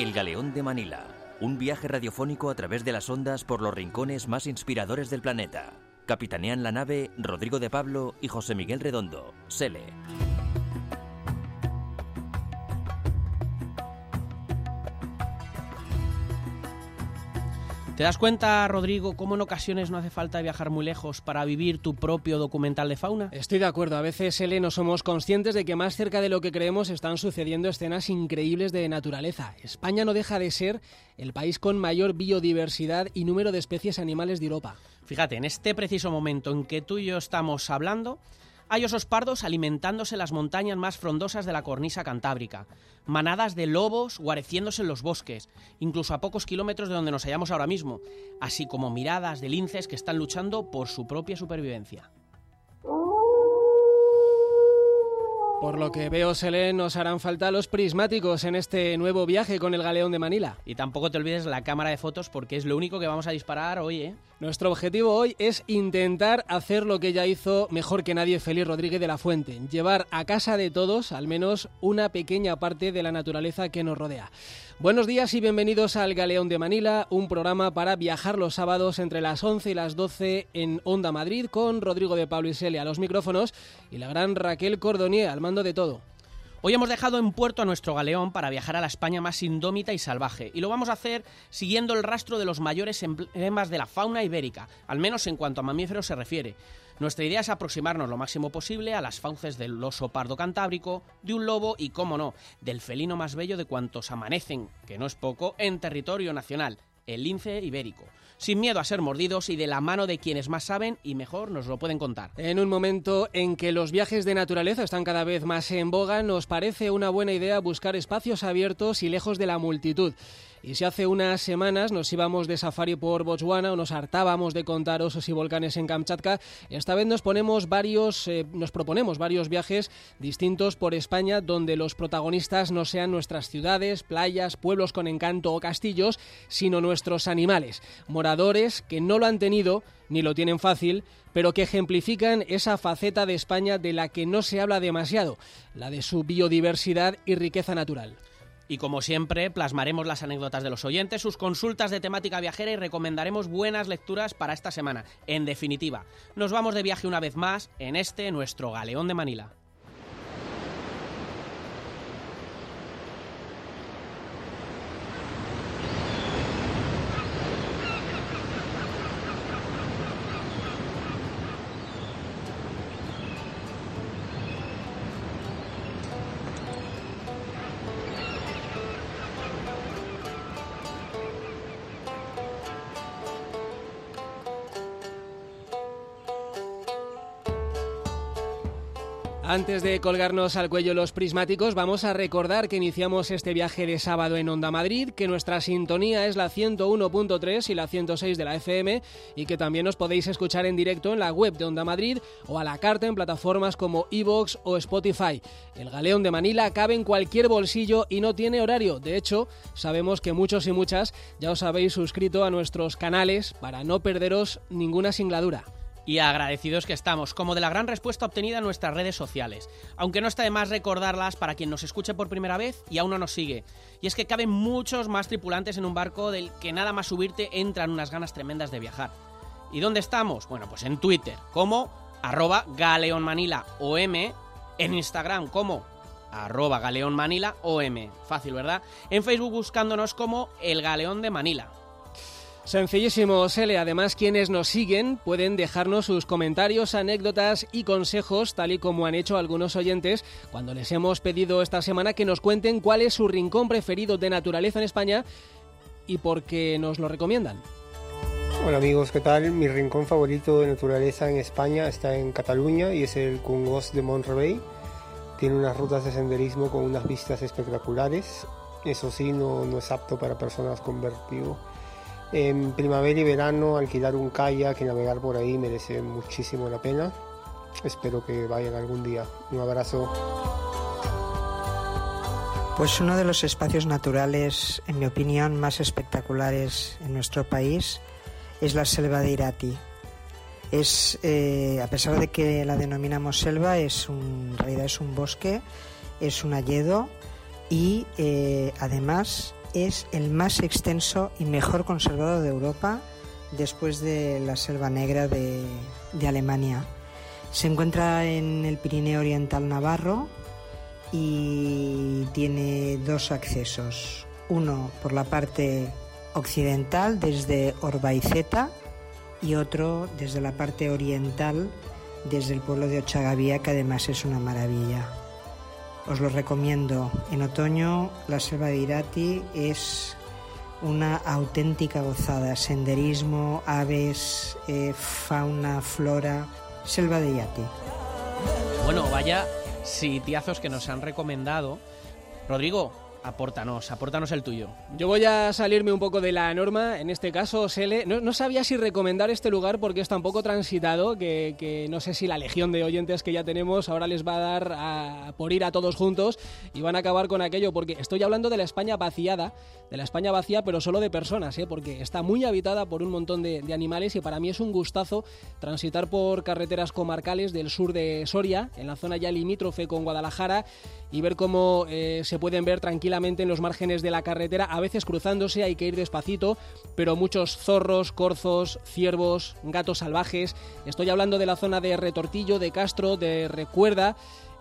El Galeón de Manila, un viaje radiofónico a través de las ondas por los rincones más inspiradores del planeta. Capitanean la nave Rodrigo de Pablo y José Miguel Redondo, Sele. ¿Te das cuenta, Rodrigo, cómo en ocasiones no hace falta viajar muy lejos para vivir tu propio documental de fauna? Estoy de acuerdo. A veces, Ele, no somos conscientes de que más cerca de lo que creemos están sucediendo escenas increíbles de naturaleza. España no deja de ser el país con mayor biodiversidad y número de especies animales de Europa. Fíjate, en este preciso momento en que tú y yo estamos hablando, hay osos pardos alimentándose en las montañas más frondosas de la cornisa cantábrica, manadas de lobos guareciéndose en los bosques, incluso a pocos kilómetros de donde nos hallamos ahora mismo, así como miradas de linces que están luchando por su propia supervivencia. Por lo que veo, Sele, nos harán falta los prismáticos en este nuevo viaje con el Galeón de Manila. Y tampoco te olvides la cámara de fotos porque es lo único que vamos a disparar hoy, ¿eh? Nuestro objetivo hoy es intentar hacer lo que ya hizo mejor que nadie Félix Rodríguez de la Fuente, llevar a casa de todos al menos una pequeña parte de la naturaleza que nos rodea. Buenos días y bienvenidos al Galeón de Manila, un programa para viajar los sábados entre las 11 y las 12 en Onda Madrid con Rodrigo de Pablo y Sele a los micrófonos y la gran Raquel Cordonier al mando de todo. Hoy hemos dejado en puerto a nuestro galeón para viajar a la España más indómita y salvaje, y lo vamos a hacer siguiendo el rastro de los mayores emblemas de la fauna ibérica, al menos en cuanto a mamíferos se refiere. Nuestra idea es aproximarnos lo máximo posible a las fauces del oso pardo cantábrico, de un lobo y, cómo no, del felino más bello de cuantos amanecen, que no es poco, en territorio nacional, el lince ibérico. Sin miedo a ser mordidos y de la mano de quienes más saben y mejor nos lo pueden contar. En un momento en que los viajes de naturaleza están cada vez más en boga, nos parece una buena idea buscar espacios abiertos y lejos de la multitud. Y si hace unas semanas nos íbamos de safari por Botswana o nos hartábamos de contar osos y volcanes en Kamchatka, esta vez nos proponemos varios viajes distintos por España donde los protagonistas no sean nuestras ciudades, playas, pueblos con encanto o castillos, sino nuestros animales, moradores que no lo han tenido ni lo tienen fácil, pero que ejemplifican esa faceta de España de la que no se habla demasiado, la de su biodiversidad y riqueza natural. Y como siempre, plasmaremos las anécdotas de los oyentes, sus consultas de temática viajera y recomendaremos buenas lecturas para esta semana. En definitiva, nos vamos de viaje una vez más en nuestro Galeón de Manila. Antes de colgarnos al cuello los prismáticos, vamos a recordar que iniciamos este viaje de sábado en Onda Madrid, que nuestra sintonía es la 101.3 y la 106 de la FM y que también os podéis escuchar en directo en la web de Onda Madrid o a la carta en plataformas como iVoox o Spotify. El Galeón de Manila cabe en cualquier bolsillo y no tiene horario. De hecho, sabemos que muchos y muchas ya os habéis suscrito a nuestros canales para no perderos ninguna singladura. Y agradecidos que estamos, como de la gran respuesta obtenida en nuestras redes sociales. Aunque no está de más recordarlas para quien nos escuche por primera vez y aún no nos sigue. Y es que caben muchos más tripulantes en un barco del que nada más subirte entran unas ganas tremendas de viajar. ¿Y dónde estamos? Bueno, pues en Twitter, como @galeonmanilaom, en Instagram como @galeonmanilaom. Fácil, ¿verdad? En Facebook buscándonos como El Galeón de Manila. Sencillísimo, Sele. Además, quienes nos siguen pueden dejarnos sus comentarios, anécdotas y consejos, tal y como han hecho algunos oyentes cuando les hemos pedido esta semana que nos cuenten cuál es su rincón preferido de naturaleza en España y por qué nos lo recomiendan. Hola amigos, ¿qué tal? Mi rincón favorito de naturaleza en España está en Cataluña y es el Congost de Mont-Rebei. Tiene unas rutas de senderismo con unas vistas espectaculares. Eso sí, no es apto para personas con vértigo. En primavera y verano alquilar un kayak y navegar por ahí merece muchísimo la pena. Espero que vayan algún día. Un abrazo. Pues uno de los espacios naturales, en mi opinión, más espectaculares en nuestro país es la selva de Irati. A pesar de que la denominamos selva, en realidad es un bosque, es un hayedo y además es el más extenso y mejor conservado de Europa después de la Selva Negra de Alemania. Se encuentra en el Pirineo Oriental Navarro y tiene dos accesos. Uno por la parte occidental desde Orbaiceta y otro desde la parte oriental desde el pueblo de Ochagavía, que además es una maravilla. Os lo recomiendo. En otoño la selva de Irati es una auténtica gozada. Senderismo, aves, fauna, flora. Selva de Irati. Bueno, vaya sitiazos que nos han recomendado. Rodrigo, apórtanos el tuyo. Yo voy a salirme un poco de la norma, en este caso, Sele. No sabía si recomendar este lugar porque es tan poco transitado que no sé si la legión de oyentes que ya tenemos ahora les va a dar por ir a todos juntos y van a acabar con aquello, porque estoy hablando de la España vaciada, pero solo de personas, porque está muy habitada por un montón de animales y para mí es un gustazo transitar por carreteras comarcales del sur de Soria, en la zona ya limítrofe con Guadalajara, y ver cómo se pueden ver tranquilamente en los márgenes de la carretera, a veces cruzándose, hay que ir despacito, pero muchos zorros, corzos, ciervos, gatos salvajes. Estoy hablando de la zona de Retortillo, de Castro, de Recuerda,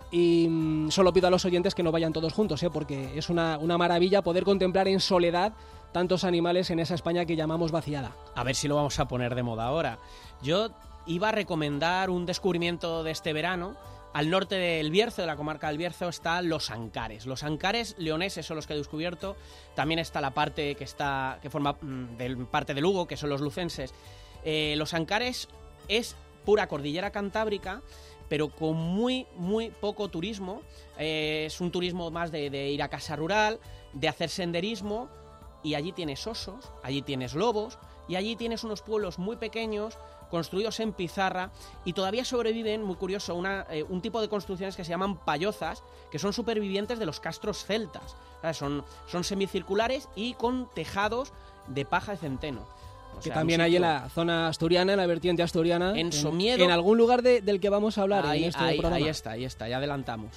y solo pido a los oyentes que no vayan todos juntos, porque es una maravilla poder contemplar en soledad tantos animales en esa España que llamamos vaciada. A ver si lo vamos a poner de moda ahora. Yo iba a recomendar un descubrimiento de este verano. Al norte del Bierzo, de la comarca del Bierzo, están los Ancares. Los Ancares leoneses son los que he descubierto. También está la parte que forma parte de Lugo, que son los lucenses. Los Ancares es pura cordillera cantábrica, pero con muy, muy poco turismo. Es un turismo más de ir a casa rural, de hacer senderismo, y allí tienes osos, allí tienes lobos, y allí tienes unos pueblos muy pequeños, construidos en pizarra, y todavía sobreviven, muy curioso, un tipo de construcciones que se llaman payozas, que son supervivientes de los castros celtas. Son semicirculares y con tejados de paja de centeno. Que también hay en la zona asturiana, en la vertiente asturiana, en Somiedo, en algún lugar del que vamos a hablar en este programa. Ahí está, ya adelantamos.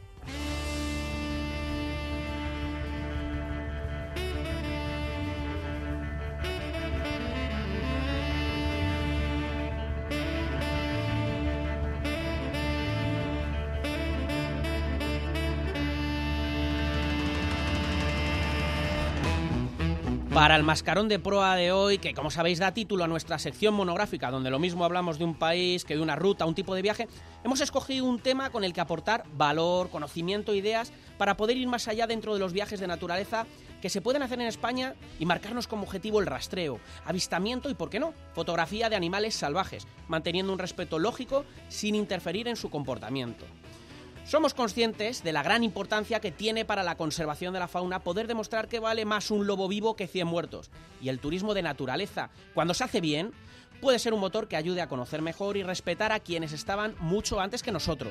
Para el mascarón de proa de hoy, que como sabéis da título a nuestra sección monográfica, donde lo mismo hablamos de un país que de una ruta, un tipo de viaje, hemos escogido un tema con el que aportar valor, conocimiento, ideas, para poder ir más allá dentro de los viajes de naturaleza que se pueden hacer en España y marcarnos como objetivo el rastreo, avistamiento y, ¿por qué no?, fotografía de animales salvajes, manteniendo un respeto lógico sin interferir en su comportamiento. Somos conscientes de la gran importancia que tiene para la conservación de la fauna poder demostrar que vale más un lobo vivo que 100 muertos. Y el turismo de naturaleza, cuando se hace bien, puede ser un motor que ayude a conocer mejor y respetar a quienes estaban mucho antes que nosotros.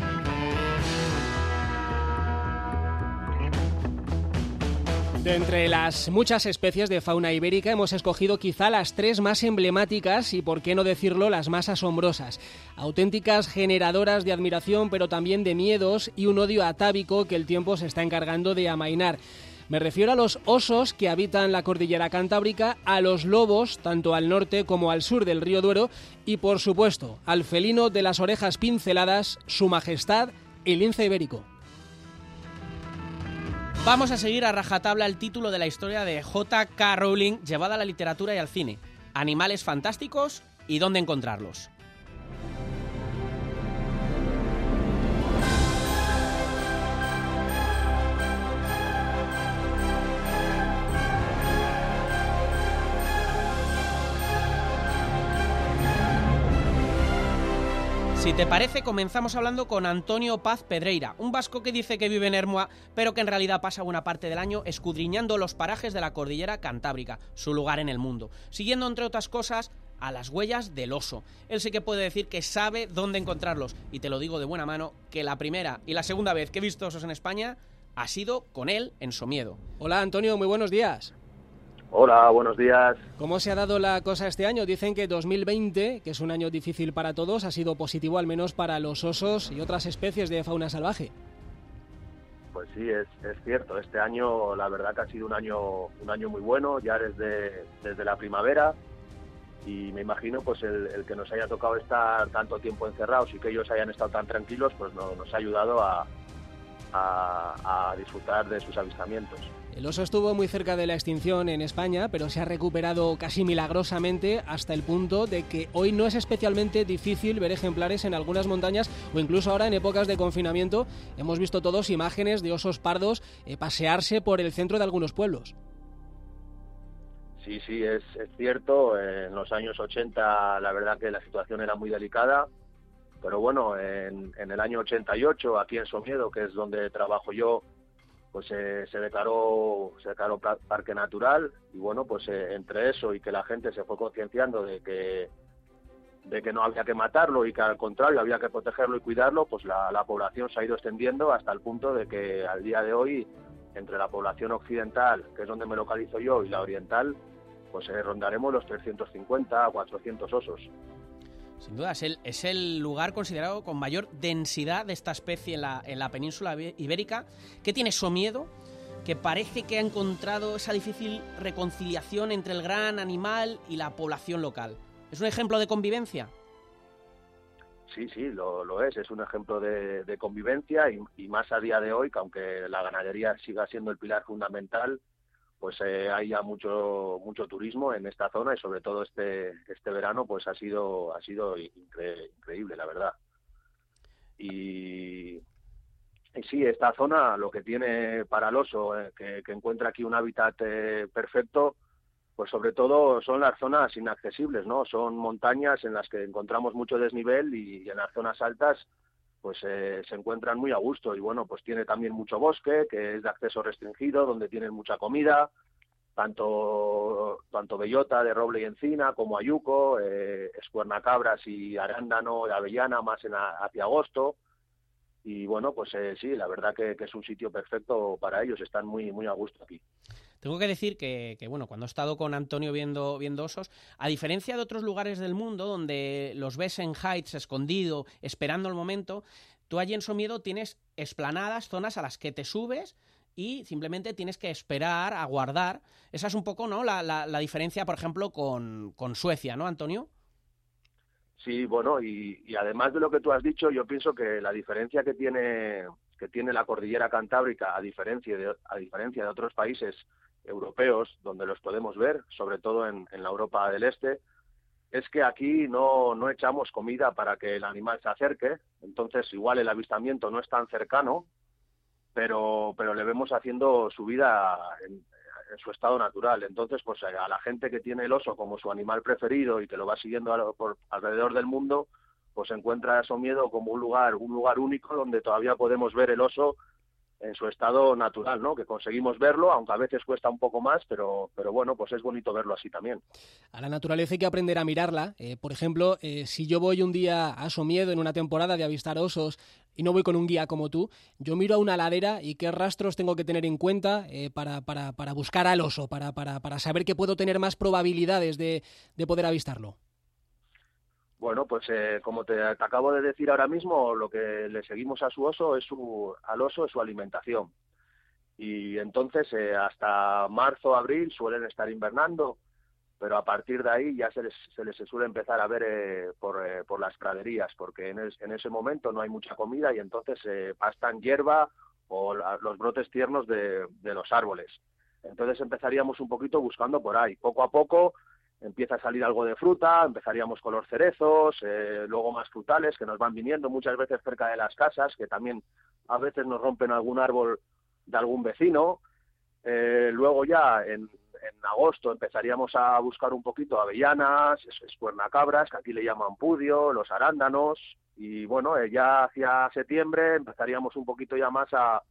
De entre las muchas especies de fauna ibérica hemos escogido quizá las 3 más emblemáticas y, por qué no decirlo, las más asombrosas. Auténticas generadoras de admiración, pero también de miedos y un odio atávico que el tiempo se está encargando de amainar. Me refiero a los osos que habitan la cordillera cantábrica, a los lobos, tanto al norte como al sur del río Duero, y por supuesto, al felino de las orejas pinceladas, su majestad, el lince ibérico. Vamos a seguir a rajatabla el título de la historia de J.K. Rowling llevada a la literatura y al cine. Animales fantásticos y dónde encontrarlos. Si te parece, comenzamos hablando con Antonio Paz Pedreira, un vasco que dice que vive en Ermua, pero que en realidad pasa buena parte del año escudriñando los parajes de la cordillera cantábrica, su lugar en el mundo, siguiendo, entre otras cosas, a las huellas del oso. Él sí que puede decir que sabe dónde encontrarlos, y te lo digo de buena mano, que la primera y la segunda vez que he visto osos en España ha sido con él en Somiedo. Hola Antonio, muy buenos días. Hola, buenos días. ¿Cómo se ha dado la cosa este año? Dicen que 2020, que es un año difícil para todos, ha sido positivo al menos para los osos y otras especies de fauna salvaje. Pues sí, es cierto. Este año, la verdad que ha sido un año muy bueno, ya desde la primavera, y me imagino pues el que nos haya tocado estar tanto tiempo encerrados y que ellos hayan estado tan tranquilos, pues nos ha ayudado a disfrutar de sus avistamientos. El oso estuvo muy cerca de la extinción en España, pero se ha recuperado casi milagrosamente hasta el punto de que hoy no es especialmente difícil ver ejemplares en algunas montañas, o incluso ahora en épocas de confinamiento hemos visto todos imágenes de osos pardos pasearse por el centro de algunos pueblos. Sí, es cierto. En los años 80 la verdad que la situación era muy delicada, pero bueno, en el año 88, aquí en Somiedo, que es donde trabajo yo, pues se declaró parque natural, y bueno, pues entre eso y que la gente se fue concienciando de que no había que matarlo y que al contrario había que protegerlo y cuidarlo, pues la población se ha ido extendiendo hasta el punto de que al día de hoy, entre la población occidental, que es donde me localizo yo, y la oriental, pues rondaremos los 350 a 400 osos. Sin duda, es el lugar considerado con mayor densidad de esta especie en la península ibérica. ¿Qué tiene Somiedo? Que parece que ha encontrado esa difícil reconciliación entre el gran animal y la población local. ¿Es un ejemplo de convivencia? Sí, lo es. Es un ejemplo de convivencia y más a día de hoy, que aunque la ganadería siga siendo el pilar fundamental, pues hay ya mucho turismo en esta zona, y sobre todo este verano pues ha sido increíble, la verdad. Y sí, esta zona lo que tiene para el oso, que encuentra aquí un hábitat perfecto, pues sobre todo son las zonas inaccesibles, ¿no? Son montañas en las que encontramos mucho desnivel, y en las zonas altas pues se encuentran muy a gusto, y bueno, pues tiene también mucho bosque, que es de acceso restringido, donde tienen mucha comida, tanto bellota de roble y encina, como ayuco, escuernacabras y arándano y avellana más hacia agosto, y bueno, pues sí, la verdad que es un sitio perfecto para ellos, están muy, muy a gusto aquí. Tengo que decir que bueno, cuando he estado con Antonio viendo osos, a diferencia de otros lugares del mundo donde los ves en heights, escondido, esperando el momento, tú allí en Somiedo tienes explanadas, zonas a las que te subes y simplemente tienes que esperar, aguardar. Esa es un poco, ¿no?, la diferencia, por ejemplo, con Suecia, ¿no, Antonio? Sí, bueno, y además de lo que tú has dicho, yo pienso que la diferencia que tiene la cordillera cantábrica, a diferencia de otros países europeos donde los podemos ver, sobre todo en la Europa del Este, es que aquí no echamos comida para que el animal se acerque. Entonces igual el avistamiento no es tan cercano, pero le vemos haciendo su vida en su estado natural. Entonces, pues a la gente que tiene el oso como su animal preferido y que lo va siguiendo por alrededor del mundo, pues encuentra Somiedo como un lugar único donde todavía podemos ver el oso en su estado natural, ¿no? Que conseguimos verlo, aunque a veces cuesta un poco más, pero bueno, pues es bonito verlo así también. A la naturaleza hay que aprender a mirarla. Por ejemplo, si yo voy un día a Somiedo en una temporada de avistar osos y no voy con un guía como tú, yo miro a una ladera y qué rastros tengo que tener en cuenta para buscar al oso, para saber que puedo tener más probabilidades de poder avistarlo. Bueno, pues como te acabo de decir ahora mismo, lo que le seguimos a su oso al oso es su alimentación. Y entonces hasta marzo, abril suelen estar invernando, pero a partir de ahí ya se les suele empezar a ver por las praderías, porque en ese momento no hay mucha comida y entonces pastan hierba o los brotes tiernos de los árboles. Entonces empezaríamos un poquito buscando por ahí. Poco a poco empieza a salir algo de fruta, empezaríamos con los cerezos, luego más frutales que nos van viniendo muchas veces cerca de las casas, que también a veces nos rompen algún árbol de algún vecino. Luego ya en agosto empezaríamos a buscar un poquito avellanas, escuernacabras, que aquí le llaman pudio, los arándanos, y bueno, ya hacia septiembre empezaríamos un poquito ya más a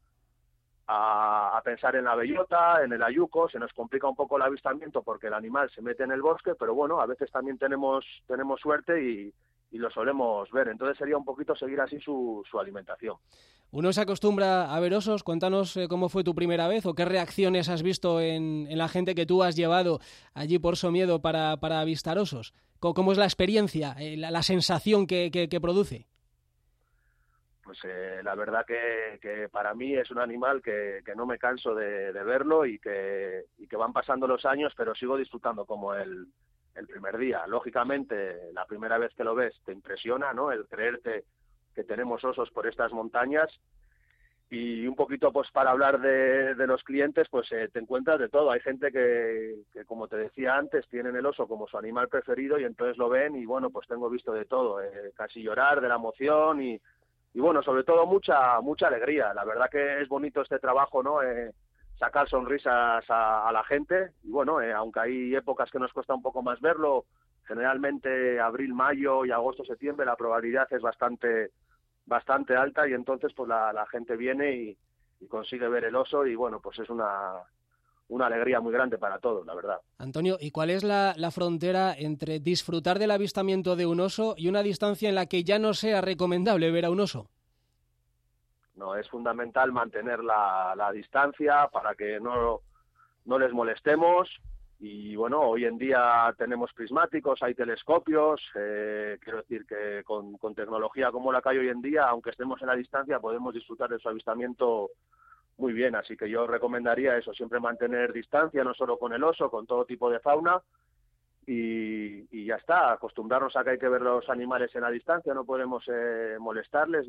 pensar en la bellota, en el ayuco. Se nos complica un poco el avistamiento porque el animal se mete en el bosque, pero bueno, a veces también tenemos suerte y lo solemos ver. Entonces sería un poquito seguir así su alimentación. ¿Uno se acostumbra a ver osos? Cuéntanos cómo fue tu primera vez o qué reacciones has visto en la gente que tú has llevado allí por Somiedo para avistar osos. ¿Cómo es la experiencia, la sensación que produce? pues la verdad que para mí es un animal que no me canso de verlo y que van pasando los años, pero sigo disfrutando como el primer día. Lógicamente, la primera vez que lo ves te impresiona, ¿no? El creerte que tenemos osos por estas montañas. Y un poquito, pues para hablar de los clientes, pues te encuentras de todo. Hay gente que, como te decía antes, tienen el oso como su animal preferido y entonces lo ven y, bueno, pues tengo visto de todo. Casi llorar de la emoción y bueno, sobre todo mucha alegría. La verdad que es bonito este trabajo, ¿no? Sacar sonrisas a la gente. Y bueno, aunque hay épocas que nos cuesta un poco más verlo, generalmente abril, mayo y agosto, septiembre, la probabilidad es bastante alta y entonces pues la gente viene y consigue ver el oso y bueno, pues es una alegría muy grande para todos, la verdad. Antonio, ¿y cuál es la frontera entre disfrutar del avistamiento de un oso y una distancia en la que ya no sea recomendable ver a un oso? No, es fundamental mantener la distancia para que no les molestemos. Y bueno, hoy en día tenemos prismáticos, hay telescopios, quiero decir que con tecnología como la que hay hoy en día, aunque estemos en la distancia, podemos disfrutar de su avistamiento muy bien. Así que yo recomendaría eso, siempre mantener distancia, no solo con el oso, con todo tipo de fauna, y ya está, acostumbrarnos a que hay que ver los animales en la distancia, no podemos molestarles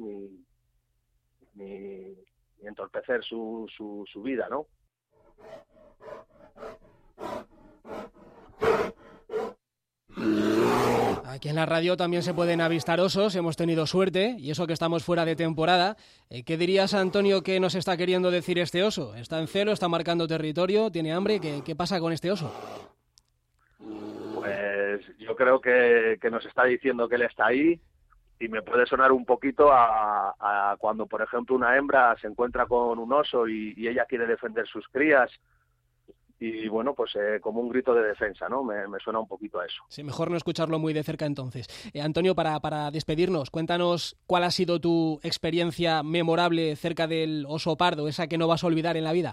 ni entorpecer su vida, ¿no? Aquí en la radio también se pueden avistar osos, hemos tenido suerte, y eso que estamos fuera de temporada. ¿Qué dirías, Antonio, que nos está queriendo decir este oso? ¿Está en celo, está marcando territorio, tiene hambre? ¿Qué pasa con este oso? Pues yo creo que nos está diciendo que él está ahí, y me puede sonar un poquito a cuando, por ejemplo, una hembra se encuentra con un oso y ella quiere defender sus crías. Y bueno, pues como un grito de defensa, ¿no? Me suena un poquito a eso. Sí, mejor no escucharlo muy de cerca entonces. Antonio, para despedirnos, cuéntanos cuál ha sido tu experiencia memorable cerca del oso pardo, esa que no vas a olvidar en la vida.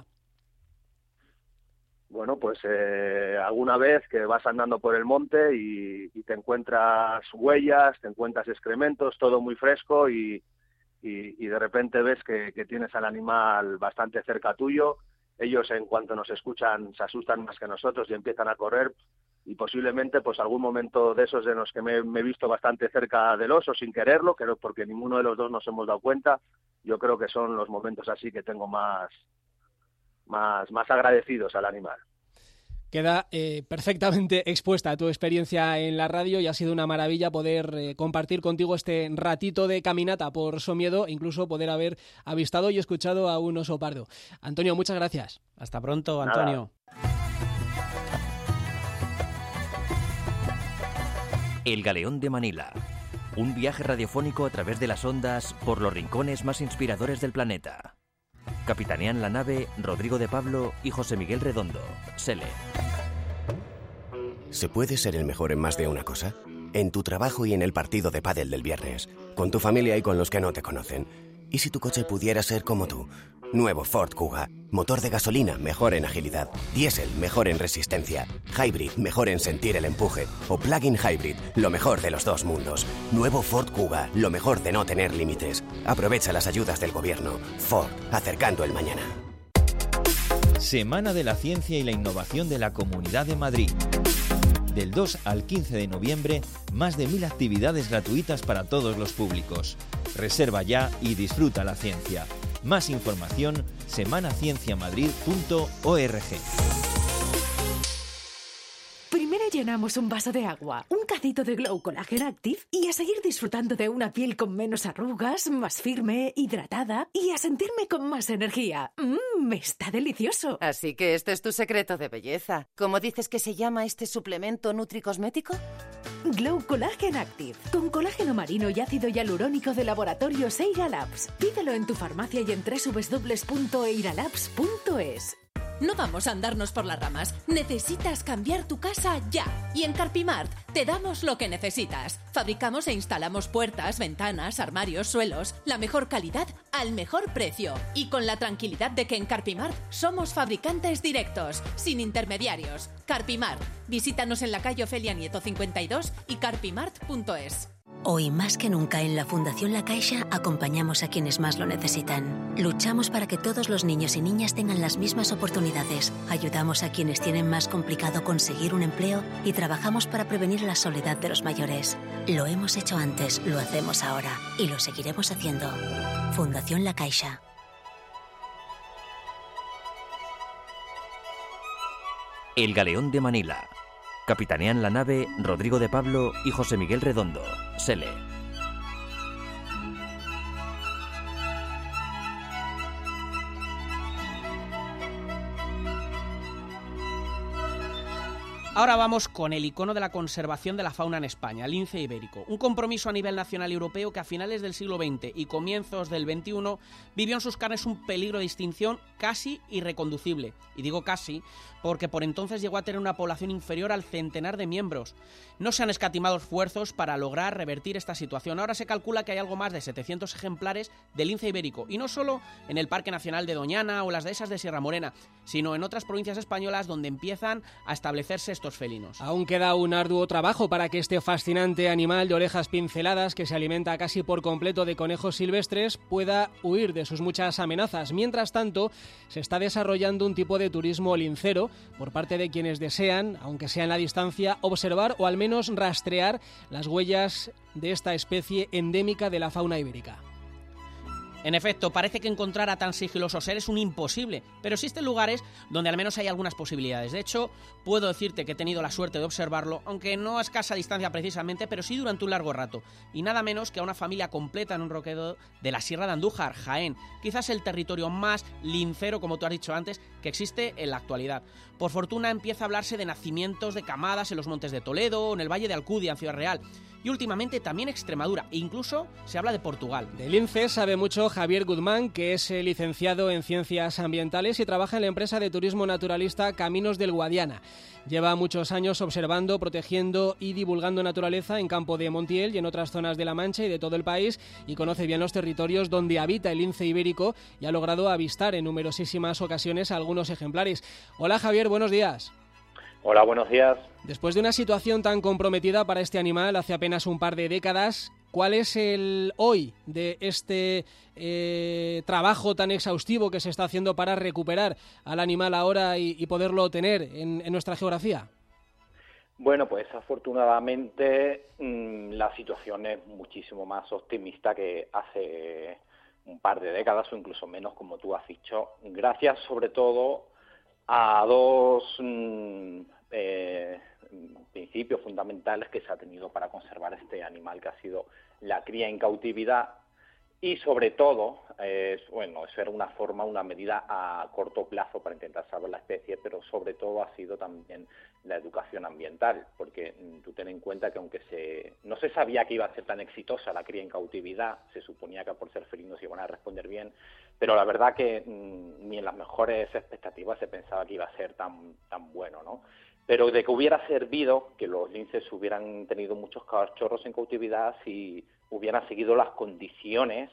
Bueno, pues alguna vez que vas andando por el monte y te encuentras huellas, te encuentras excrementos, todo muy fresco y de repente ves que tienes al animal bastante cerca tuyo. Ellos, en cuanto nos escuchan, se asustan más que nosotros y empiezan a correr, y posiblemente pues algún momento de esos de los que me he visto bastante cerca del oso sin quererlo, creo, porque ninguno de los dos nos hemos dado cuenta. Yo creo que son los momentos así que tengo más agradecidos al animal. Queda perfectamente expuesta tu experiencia en la radio y ha sido una maravilla poder compartir contigo este ratito de caminata por Somiedo, incluso poder haber avistado y escuchado a un oso pardo. Antonio, muchas gracias. Hasta pronto, Antonio. El Galeón de Manila. Un viaje radiofónico a través de las ondas por los rincones más inspiradores del planeta. Capitanean la nave Rodrigo de Pablo y José Miguel Redondo, Sele. ¿Se puede ser el mejor en más de una cosa? En tu trabajo y en el partido de pádel del viernes, con tu familia y con los que no te conocen. ¿Y si tu coche pudiera ser como tú? Nuevo Ford Kuga. Motor de gasolina, mejor en agilidad. Diésel, mejor en resistencia. Hybrid, mejor en sentir el empuje. O plug-in hybrid, lo mejor de los dos mundos. Nuevo Ford Kuga, lo mejor de no tener límites. Aprovecha las ayudas del gobierno. Ford, acercando el mañana. Semana de la Ciencia y la Innovación de la Comunidad de Madrid. Del 2 al 15 de noviembre, más de 1000 actividades gratuitas para todos los públicos. Reserva ya y disfruta la ciencia. Más información, semanacienciamadrid.org. Primero llenamos un vaso de agua, un cacito de Glow Collagen Active y a seguir disfrutando de una piel con menos arrugas, más firme, hidratada y a sentirme con más energía. Está delicioso. Así que este es tu secreto de belleza. ¿Cómo dices que se llama este suplemento nutricosmético? Glow Collagen Active, con colágeno marino y ácido hialurónico de Laboratorios Eira Labs. Pídelo en tu farmacia y en www.eiralabs.es. No vamos a andarnos por las ramas. Necesitas cambiar tu casa ya. Y en Carpimart te damos lo que necesitas. Fabricamos e instalamos puertas, ventanas, armarios, suelos. La mejor calidad al mejor precio. Y con la tranquilidad de que en Carpimart somos fabricantes directos, sin intermediarios. Carpimart. Visítanos en la calle Ofelia Nieto 52 y carpimart.es. Hoy más que nunca en la Fundación La Caixa acompañamos a quienes más lo necesitan. Luchamos para que todos los niños y niñas tengan las mismas oportunidades. Ayudamos a quienes tienen más complicado conseguir un empleo y trabajamos para prevenir la soledad de los mayores. Lo hemos hecho antes, lo hacemos ahora y lo seguiremos haciendo. Fundación La Caixa. El Galeón de Manila. Capitanean la nave Rodrigo de Pablo y José Miguel Redondo. Sele. Ahora vamos con el icono de la conservación de la fauna en España, el lince ibérico. Un compromiso a nivel nacional y europeo que a finales del siglo XX y comienzos del XXI vivió en sus carnes un peligro de extinción casi irreconducible. Y digo casi porque por entonces llegó a tener una población inferior al centenar de miembros. No se han escatimado esfuerzos para lograr revertir esta situación. Ahora se calcula que hay algo más de 700 ejemplares de lince ibérico, y no solo en el Parque Nacional de Doñana o las dehesas de Sierra Morena, sino en otras provincias españolas donde empiezan a establecerse estos felinos. Aún queda un arduo trabajo para que este fascinante animal de orejas pinceladas, que se alimenta casi por completo de conejos silvestres, pueda huir de sus muchas amenazas. Mientras tanto, se está desarrollando un tipo de turismo lincero por parte de quienes desean, aunque sea en la distancia, observar o al menos rastrear las huellas de esta especie endémica de la fauna ibérica. En efecto, parece que encontrar a tan sigilosos seres es un imposible, pero existen lugares donde al menos hay algunas posibilidades. De hecho, puedo decirte que he tenido la suerte de observarlo, aunque no a escasa distancia precisamente, pero sí durante un largo rato, y nada menos que a una familia completa en un roquedo de la Sierra de Andújar, Jaén, quizás el territorio más lincero, como tú has dicho antes, que existe en la actualidad. Por fortuna empieza a hablarse de nacimientos de camadas en los montes de Toledo, en el Valle de Alcudia, en Ciudad Real, y últimamente también Extremadura, e incluso se habla de Portugal. De lince sabe mucho Javier Guzmán, que es licenciado en Ciencias Ambientales y trabaja en la empresa de turismo naturalista Caminos del Guadiana. Lleva muchos años observando, protegiendo y divulgando naturaleza en Campo de Montiel y en otras zonas de La Mancha y de todo el país, y conoce bien los territorios donde habita el lince ibérico y ha logrado avistar en numerosísimas ocasiones algunos ejemplares. Hola Javier, buenos días. Hola, buenos días. Después de una situación tan comprometida para este animal hace apenas un par de décadas, ¿cuál es el hoy de este trabajo tan exhaustivo que se está haciendo para recuperar al animal ahora y poderlo tener en nuestra geografía? Bueno, pues afortunadamente la situación es muchísimo más optimista que hace un par de décadas o incluso menos, como tú has dicho, gracias sobre todo a dos principios fundamentales que se ha tenido para conservar este animal, que ha sido la cría en cautividad y sobre todo, eso era una medida a corto plazo para intentar salvar la especie, pero sobre todo ha sido también la educación ambiental, porque tú ten en cuenta que aunque no se sabía que iba a ser tan exitosa la cría en cautividad, se suponía que por ser felinos iban a responder bien, pero la verdad que ni en las mejores expectativas se pensaba que iba a ser tan bueno, ¿no? Pero de que hubiera servido que los linces hubieran tenido muchos cachorros en cautividad si hubieran seguido las condiciones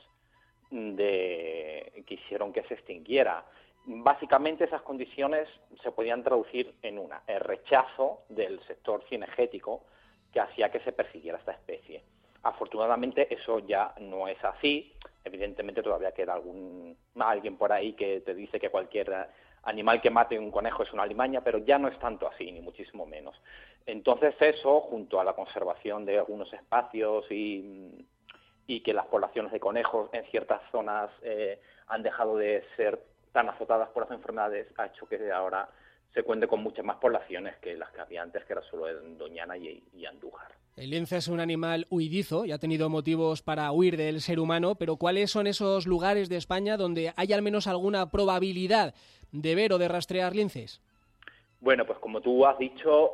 que hicieron que se extinguiera. Básicamente esas condiciones se podían traducir en el rechazo del sector cinegético que hacía que se persiguiera esta especie. Afortunadamente eso ya no es así. Evidentemente todavía queda alguien por ahí que te dice que cualquier animal que mate un conejo es una alimaña, pero ya no es tanto así, ni muchísimo menos. Entonces eso, junto a la conservación de algunos espacios y que las poblaciones de conejos en ciertas zonas han dejado de ser tan azotadas por las enfermedades, ha hecho que ahora se cuente con muchas más poblaciones que las que había antes, que era solo en Doñana y Andújar. El lince es un animal huidizo y ha tenido motivos para huir del ser humano, pero ¿cuáles son esos lugares de España donde hay al menos alguna probabilidad de ver o de rastrear linces? Bueno, pues como tú has dicho,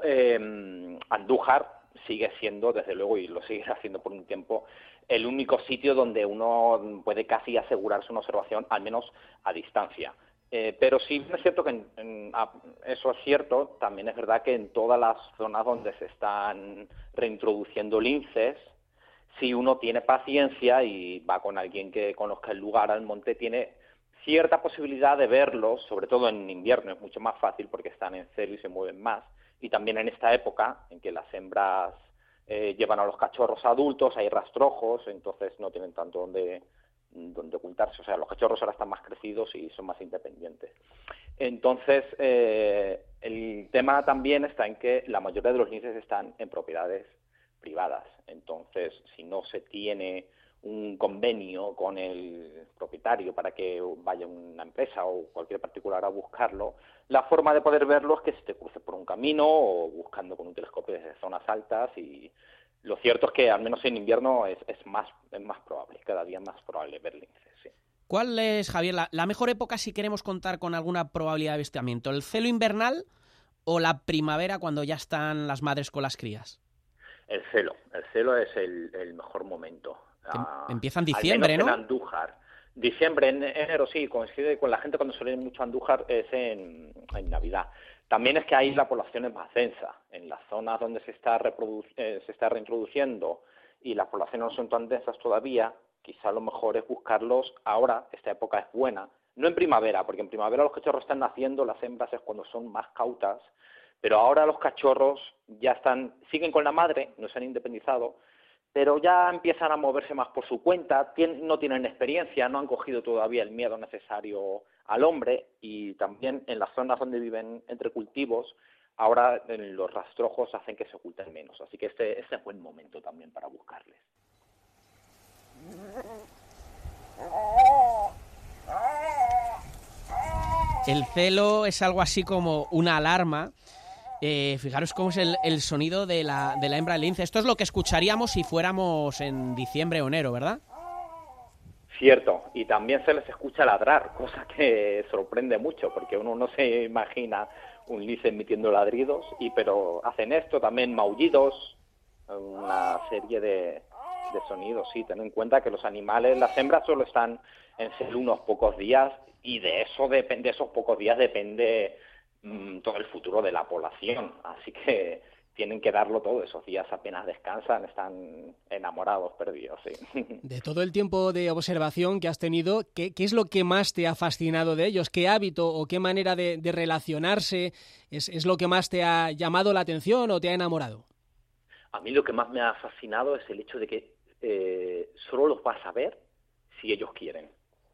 Andújar sigue siendo, desde luego, y lo sigue haciendo por un tiempo, el único sitio donde uno puede casi asegurarse una observación, al menos a distancia. Pero sí es cierto que eso es cierto, también es verdad que en todas las zonas donde se están reintroduciendo linces, si uno tiene paciencia y va con alguien que conozca el lugar, al monte, tiene cierta posibilidad de verlos, sobre todo en invierno es mucho más fácil porque están en celo y se mueven más, y también en esta época en que las hembras llevan a los cachorros adultos, hay rastrojos, entonces no tienen tanto donde ocultarse. O sea, los cachorros ahora están más crecidos y son más independientes. Entonces, el tema también está en que la mayoría de los linces están en propiedades privadas. Entonces, si no se tiene un convenio con el propietario para que vaya una empresa o cualquier particular a buscarlo, la forma de poder verlo es que se te cruce por un camino o buscando con un telescopio desde zonas altas, y lo cierto es que al menos en invierno es más probable, cada día más probable ver linces, sí. ¿Cuál es, Javier, la mejor época si queremos contar con alguna probabilidad de avistamiento? ¿El celo invernal o la primavera cuando ya están las madres con las crías? El celo es el mejor momento. Empieza en diciembre, ¿no? En Andújar. Diciembre, enero, sí, coincide con la gente cuando suele ir mucho a Andújar, es en Navidad. También es que ahí la población es más densa. En las zonas donde se está reintroduciendo y las poblaciones no son tan densas todavía, quizá lo mejor es buscarlos ahora. Esta época es buena. No en primavera, porque en primavera los cachorros están naciendo, las hembras es cuando son más cautas, pero ahora los cachorros ya siguen con la madre, no se han independizado, pero ya empiezan a moverse más por su cuenta, no tienen experiencia, no han cogido todavía el miedo necesario al hombre, y también en las zonas donde viven entre cultivos, ahora los rastrojos hacen que se oculten menos, así que este es buen momento también para buscarles. El celo es algo así como una alarma. Fijaros cómo es el sonido de la hembra del lince. Esto es lo que escucharíamos si fuéramos en diciembre o enero, ¿verdad? Cierto, y también se les escucha ladrar, cosa que sorprende mucho, porque uno no se imagina un lince emitiendo ladridos, pero hacen esto, también maullidos, una serie de sonidos. Sí, ten en cuenta que los animales, las hembras solo están en celo unos pocos días, y de esos pocos días depende todo el futuro de la población, así que tienen que darlo todo. Esos días apenas descansan, están enamorados, perdidos, sí. De todo el tiempo de observación que has tenido, ¿qué es lo que más te ha fascinado de ellos? ¿Qué hábito o qué manera de relacionarse es lo que más te ha llamado la atención o te ha enamorado? A mí lo que más me ha fascinado es el hecho de que solo los vas a ver si ellos quieren.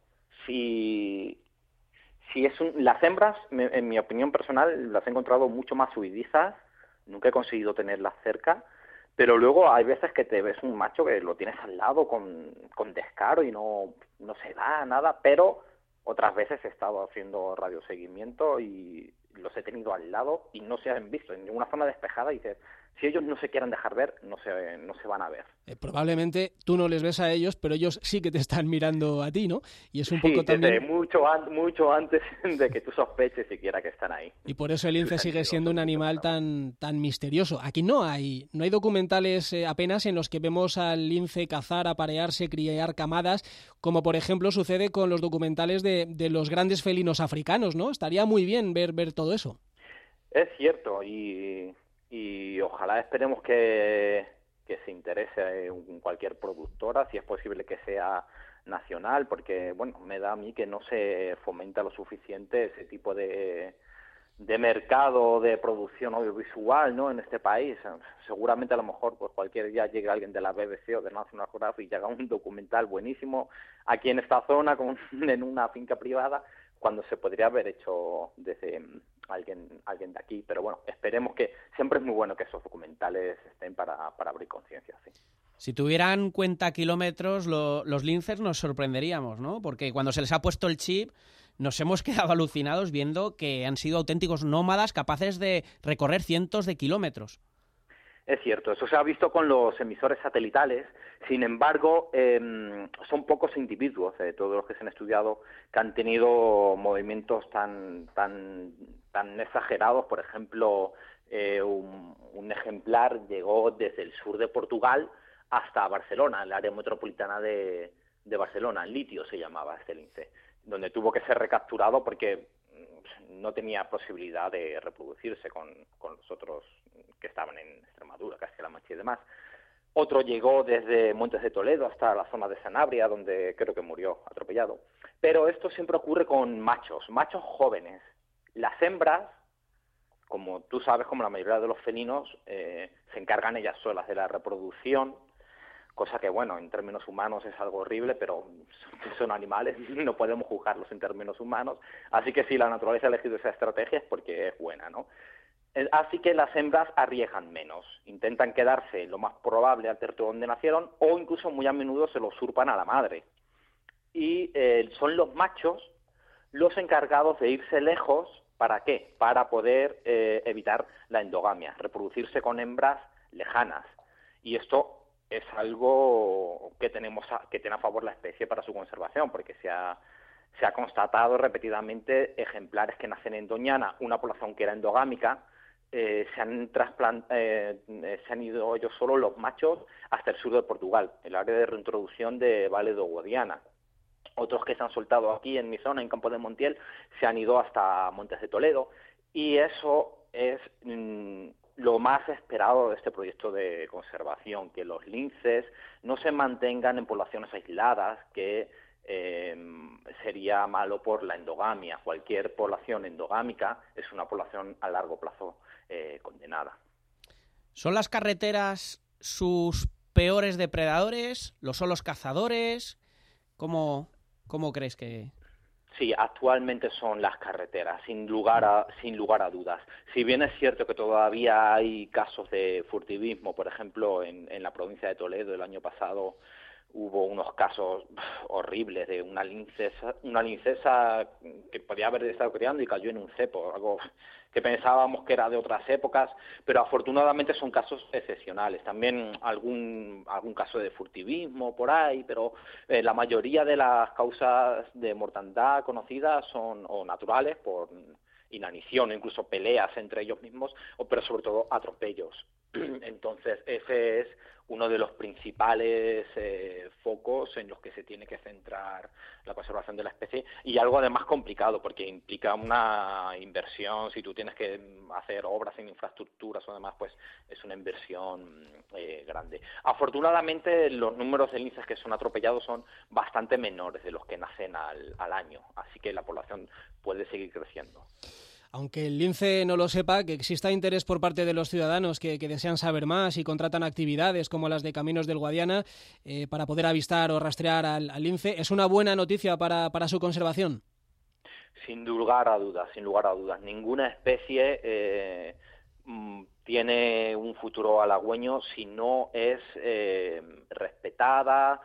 Las hembras, en mi opinión personal, las he encontrado mucho más huidizas, nunca he conseguido tenerlas cerca, pero luego hay veces que te ves un macho que lo tienes al lado con descaro y no se da nada, pero otras veces he estado haciendo radioseguimiento y los he tenido al lado y no se han visto en ninguna zona despejada, y dices, si ellos no se quieren dejar ver, no se van a ver. Probablemente tú no les ves a ellos, pero ellos sí que te están mirando a ti, ¿no? Y es un poco desde también mucho antes de que tú sospeches siquiera que están ahí. Y por eso el lince sigue siendo un animal tan misterioso. Aquí no hay documentales apenas en los que vemos al lince cazar, aparearse, criar camadas, como por ejemplo sucede con los documentales de los grandes felinos africanos, ¿no? Estaría muy bien ver todo eso. Es cierto, y ojalá esperemos que se interese en cualquier productora, si es posible que sea nacional, porque bueno, me da a mí que no se fomenta lo suficiente ese tipo de mercado de producción audiovisual, ¿no?, en este país. Seguramente a lo mejor pues cualquier día llegue alguien de la BBC o de National Geographic y haga un documental buenísimo aquí en esta zona en una finca privada, cuando se podría haber hecho desde alguien de aquí. Pero bueno, esperemos que siempre es muy bueno que esos documentales estén para abrir conciencia, sí. Si tuvieran cuenta kilómetros, los linces nos sorprenderíamos, ¿no? Porque cuando se les ha puesto el chip, nos hemos quedado alucinados viendo que han sido auténticos nómadas capaces de recorrer cientos de kilómetros. Es cierto, eso se ha visto con los emisores satelitales. Sin embargo, son pocos individuos de todos los que se han estudiado que han tenido movimientos tan exagerados. Por ejemplo, un ejemplar llegó desde el sur de Portugal hasta Barcelona, el área metropolitana de Barcelona. Litio se llamaba este lince, donde tuvo que ser recapturado porque no tenía posibilidad de reproducirse con los otros que estaban en Extremadura, Castilla-La Mancha y demás. Otro llegó desde Montes de Toledo hasta la zona de Sanabria, donde creo que murió atropellado. Pero esto siempre ocurre con machos jóvenes. Las hembras como tú sabes, como la mayoría de los felinos, se encargan ellas solas de la reproducción, cosa que, bueno, en términos humanos es algo horrible, pero son animales, no podemos juzgarlos en términos humanos, así que si la naturaleza ha elegido esa estrategia es porque es buena, ¿no? Así que las hembras arriesgan menos, intentan quedarse lo más probable al territorio donde nacieron, o incluso muy a menudo se lo usurpan a la madre. Y son los machos los encargados de irse lejos. ¿Para qué? Para poder evitar la endogamia, reproducirse con hembras lejanas. Y esto es algo que tiene a favor la especie para su conservación, porque se ha constatado repetidamente ejemplares que nacen en Doñana, una población que era endogámica, se han ido ellos solo los machos hasta el sur de Portugal, el área de reintroducción de Vale do Guadiana. Otros que se han soltado aquí en mi zona, en Campo de Montiel, se han ido hasta Montes de Toledo, y eso es lo más esperado de este proyecto de conservación, que los linces no se mantengan en poblaciones aisladas, que sería malo por la endogamia. Cualquier población endogámica es una población a largo plazo condenada. ¿Son las carreteras sus peores depredadores? ¿Lo son los cazadores? ¿Cómo crees que...? Sí, actualmente son las carreteras, sin lugar a dudas. Si bien es cierto que todavía hay casos de furtivismo, por ejemplo, en la provincia de Toledo el año pasado hubo unos casos horribles de una lincesa que podía haber estado criando y cayó en un cepo, algo que pensábamos que era de otras épocas, pero afortunadamente son casos excepcionales. También algún caso de furtivismo por ahí, pero la mayoría de las causas de mortandad conocidas son o naturales, por inanición, incluso peleas entre ellos mismos, pero sobre todo atropellos. Entonces, ese es uno de los principales focos en los que se tiene que centrar la conservación de la especie, y algo además complicado porque implica una inversión. Si tú tienes que hacer obras en infraestructuras o demás, pues es una inversión grande. Afortunadamente, los números de linces que son atropellados son bastante menores de los que nacen al año, así que la población puede seguir creciendo. Aunque el lince no lo sepa, que exista interés por parte de los ciudadanos que desean saber más y contratan actividades como las de Caminos del Guadiana para poder avistar o rastrear al lince, ¿es una buena noticia para su conservación? Sin lugar a dudas. Ninguna especie tiene un futuro halagüeño si no es respetada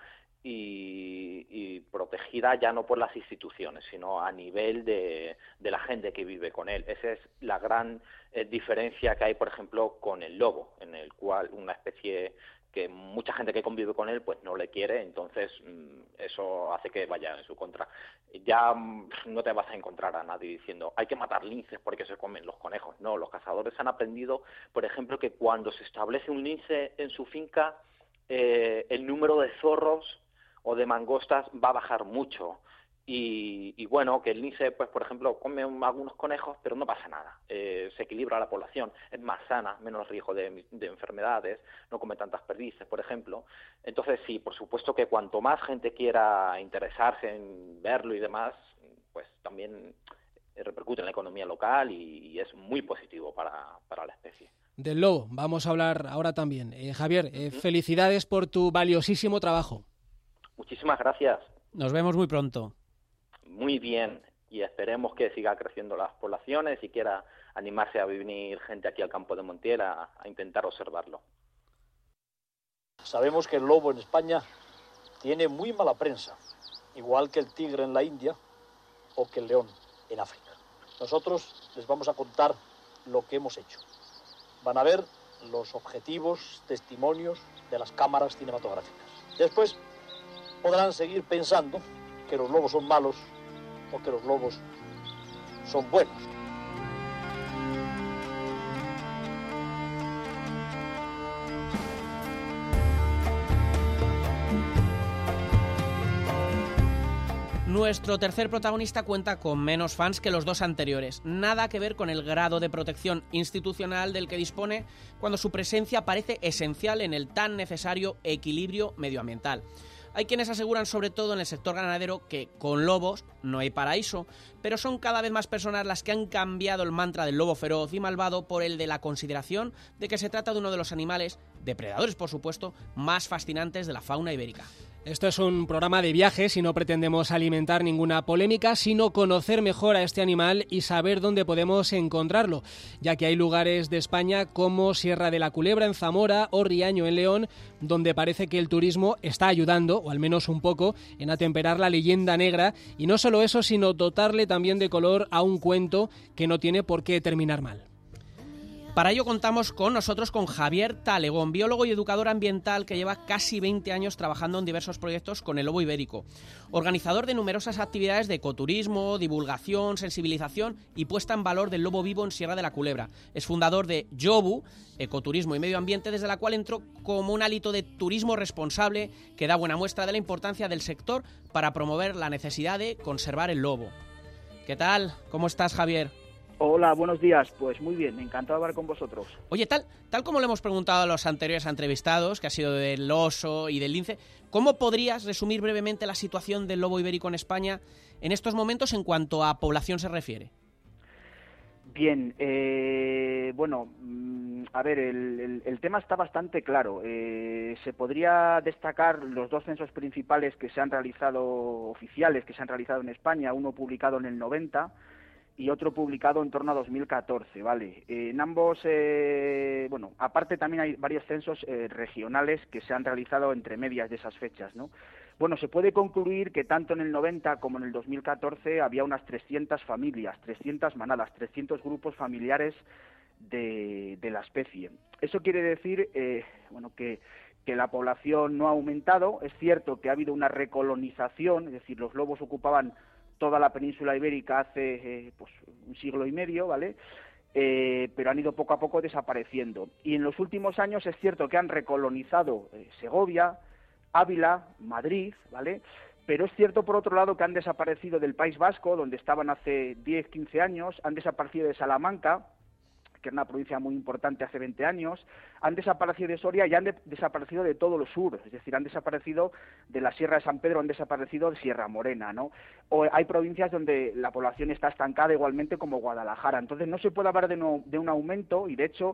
y protegida, ya no por las instituciones, sino a nivel de la gente que vive con él. Esa es la gran diferencia que hay, por ejemplo, con el lobo, en el cual una especie que mucha gente que convive con él pues no le quiere, entonces eso hace que vaya en su contra. Ya no te vas a encontrar a nadie diciendo hay que matar linces porque se comen los conejos. No, los cazadores han aprendido, por ejemplo, que cuando se establece un lince en su finca, el número de zorros o de mangostas va a bajar mucho, y bueno, que el lince, pues por ejemplo, come algunos conejos, pero no pasa nada, se equilibra la población, es más sana, menos riesgo de enfermedades, no come tantas perdices, por ejemplo. Entonces sí, por supuesto que cuanto más gente quiera interesarse en verlo y demás, pues también repercute en la economía local y es muy positivo para la especie. Del lobo vamos a hablar ahora también. Javier, felicidades por tu valiosísimo trabajo. Muchísimas gracias. Nos vemos muy pronto. Muy bien, y esperemos que siga creciendo las poblaciones y quiera animarse a venir gente aquí al Campo de Montiel a intentar observarlo. Sabemos que el lobo en España tiene muy mala prensa, igual que el tigre en la India o que el león en África. Nosotros les vamos a contar lo que hemos hecho. Van a ver los objetivos testimonios de las cámaras cinematográficas. Después podrán seguir pensando que los lobos son malos o que los lobos son buenos. Nuestro tercer protagonista cuenta con menos fans que los dos anteriores. Nada que ver con el grado de protección institucional del que dispone cuando su presencia parece esencial en el tan necesario equilibrio medioambiental. Hay quienes aseguran, sobre todo en el sector ganadero, que con lobos no hay paraíso, pero son cada vez más personas las que han cambiado el mantra del lobo feroz y malvado por el de la consideración de que se trata de uno de los animales, depredadores por supuesto, más fascinantes de la fauna ibérica. Esto es un programa de viajes y no pretendemos alimentar ninguna polémica, sino conocer mejor a este animal y saber dónde podemos encontrarlo, ya que hay lugares de España como Sierra de la Culebra en Zamora o Riaño en León, donde parece que el turismo está ayudando, o al menos un poco, en atemperar la leyenda negra, y no solo eso, sino dotarle también de color a un cuento que no tiene por qué terminar mal. Para ello contamos con nosotros con Javier Talegón, biólogo y educador ambiental que lleva casi 20 años trabajando en diversos proyectos con el lobo ibérico, organizador de numerosas actividades de ecoturismo, divulgación, sensibilización y puesta en valor del lobo vivo en Sierra de la Culebra. Es fundador de Yobu, Ecoturismo y Medio Ambiente, desde la cual entró como un hálito de turismo responsable que da buena muestra de la importancia del sector para promover la necesidad de conservar el lobo. ¿Qué tal? ¿Cómo estás, Javier? Hola, buenos días. Pues muy bien, encantado de hablar con vosotros. Oye, tal como le hemos preguntado a los anteriores entrevistados, que ha sido del oso y del lince, ¿cómo podrías resumir brevemente la situación del lobo ibérico en España en estos momentos en cuanto a población se refiere? Bien, bueno, a ver, el tema está bastante claro. Se podría destacar los dos censos principales que se han realizado, oficiales, que se han realizado en España, uno publicado en el 90 y otro publicado en torno a 2014, ¿vale? En ambos, bueno, aparte también hay varios censos regionales que se han realizado entre medias de esas fechas, ¿no? Bueno, se puede concluir que tanto en el 90 como en el 2014 había unas 300 familias, 300 manadas, 300 grupos familiares de la especie. Eso quiere decir, bueno, que la población no ha aumentado. Es cierto que ha habido una recolonización, es decir, los lobos ocupaban toda la península ibérica hace pues un siglo y medio, ¿vale? Pero han ido poco a poco desapareciendo. Y en los últimos años es cierto que han recolonizado Segovia, Ávila, Madrid, ¿vale? Pero es cierto, por otro lado, que han desaparecido del País Vasco, donde estaban hace 10, 15 años, han desaparecido de Salamanca, que era una provincia muy importante hace 20 años, han desaparecido de Soria y han desaparecido de todo lo sur, es decir, han desaparecido de la Sierra de San Pedro, han desaparecido de Sierra Morena, ¿no? O hay provincias donde la población está estancada igualmente como Guadalajara. Entonces no se puede hablar de un aumento y, de hecho,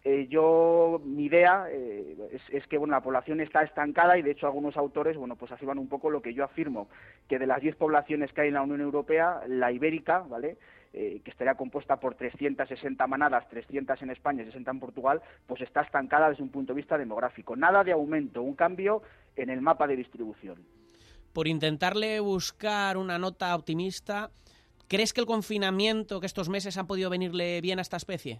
mi idea es que, bueno, la población está estancada y, de hecho, algunos autores, bueno, pues afirman un poco lo que yo afirmo, que de las 10 poblaciones que hay en la Unión Europea, la ibérica, ¿vale?, que estaría compuesta por 360 manadas, 300 en España y 60 en Portugal, pues está estancada desde un punto de vista demográfico. Nada de aumento, un cambio en el mapa de distribución. Por intentarle buscar una nota optimista, ¿crees que el confinamiento, que estos meses han podido venirle bien a esta especie?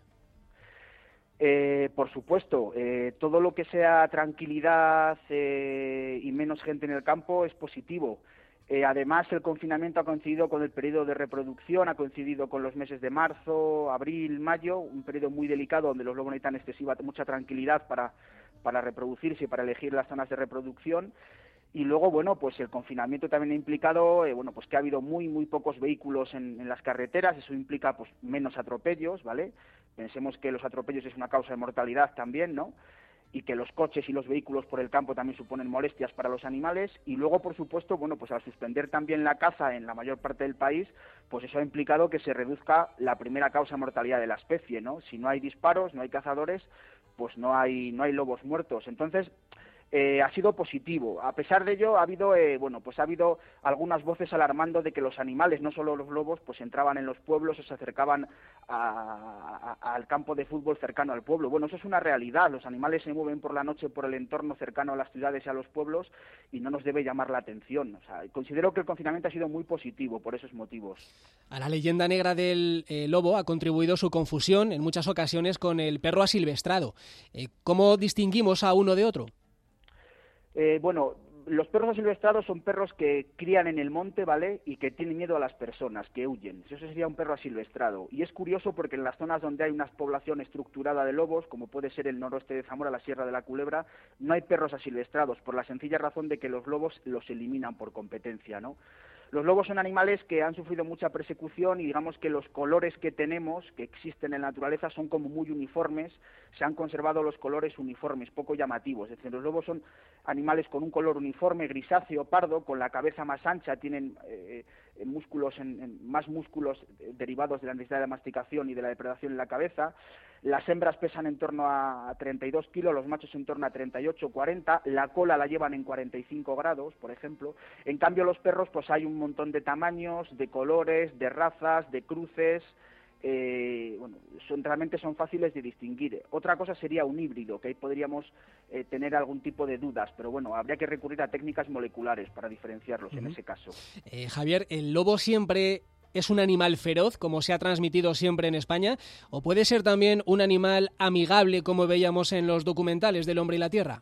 Por supuesto, todo lo que sea tranquilidad y menos gente en el campo es positivo. Además, el confinamiento ha coincidido con el periodo de reproducción, ha coincidido con los meses de marzo, abril, mayo, un periodo muy delicado donde los lobos necesitan excesiva, mucha tranquilidad para reproducirse y para elegir las zonas de reproducción. Y luego, bueno, pues el confinamiento también ha implicado, bueno, pues que ha habido muy pocos vehículos en las carreteras. Eso implica, pues, menos atropellos, ¿vale? Pensemos que los atropellos es una causa de mortalidad también, ¿no? Y que los coches y los vehículos por el campo también suponen molestias para los animales. Y luego, por supuesto, bueno, pues al suspender también la caza en la mayor parte del país, pues eso ha implicado que se reduzca la primera causa de mortalidad de la especie, ¿no? Si no hay disparos, no hay cazadores, pues no hay lobos muertos. Entonces, ha sido positivo. A pesar de ello, ha habido, bueno, pues ha habido algunas voces alarmando de que los animales, no solo los lobos, pues entraban en los pueblos o se acercaban al campo de fútbol cercano al pueblo. Bueno, eso es una realidad. Los animales se mueven por la noche por el entorno cercano a las ciudades y a los pueblos y no nos debe llamar la atención. O sea, considero que el confinamiento ha sido muy positivo por esos motivos. A la leyenda negra del lobo ha contribuido su confusión en muchas ocasiones con el perro asilvestrado. ¿Cómo distinguimos a uno de otro? Bueno, los perros asilvestrados son perros que crían en el monte, ¿vale?, y que tienen miedo a las personas, que huyen. Eso sería un perro asilvestrado. Y es curioso porque en las zonas donde hay una población estructurada de lobos, como puede ser el noroeste de Zamora, la Sierra de la Culebra, no hay perros asilvestrados, por la sencilla razón de que los lobos los eliminan por competencia, ¿no? Los lobos son animales que han sufrido mucha persecución y digamos que los colores que tenemos, que existen en la naturaleza, son como muy uniformes, se han conservado los colores uniformes, poco llamativos. Es decir, los lobos son animales con un color uniforme, grisáceo, pardo, con la cabeza más ancha, tienen más músculos derivados de la necesidad de masticación y de la depredación en la cabeza. Las hembras pesan en torno a 32 kilos, los machos en torno a 38, 40, la cola la llevan en 45 grados, por ejemplo. En cambio, los perros, pues hay un montón de tamaños, de colores, de razas, de cruces. Realmente son fáciles de distinguir. Otra cosa sería un híbrido, que ahí podríamos tener algún tipo de dudas, pero bueno, habría que recurrir a técnicas moleculares para diferenciarlos en ese caso. Javier, ¿el lobo siempre es un animal feroz, como se ha transmitido siempre en España, o puede ser también un animal amigable, como veíamos en los documentales del Hombre y la Tierra?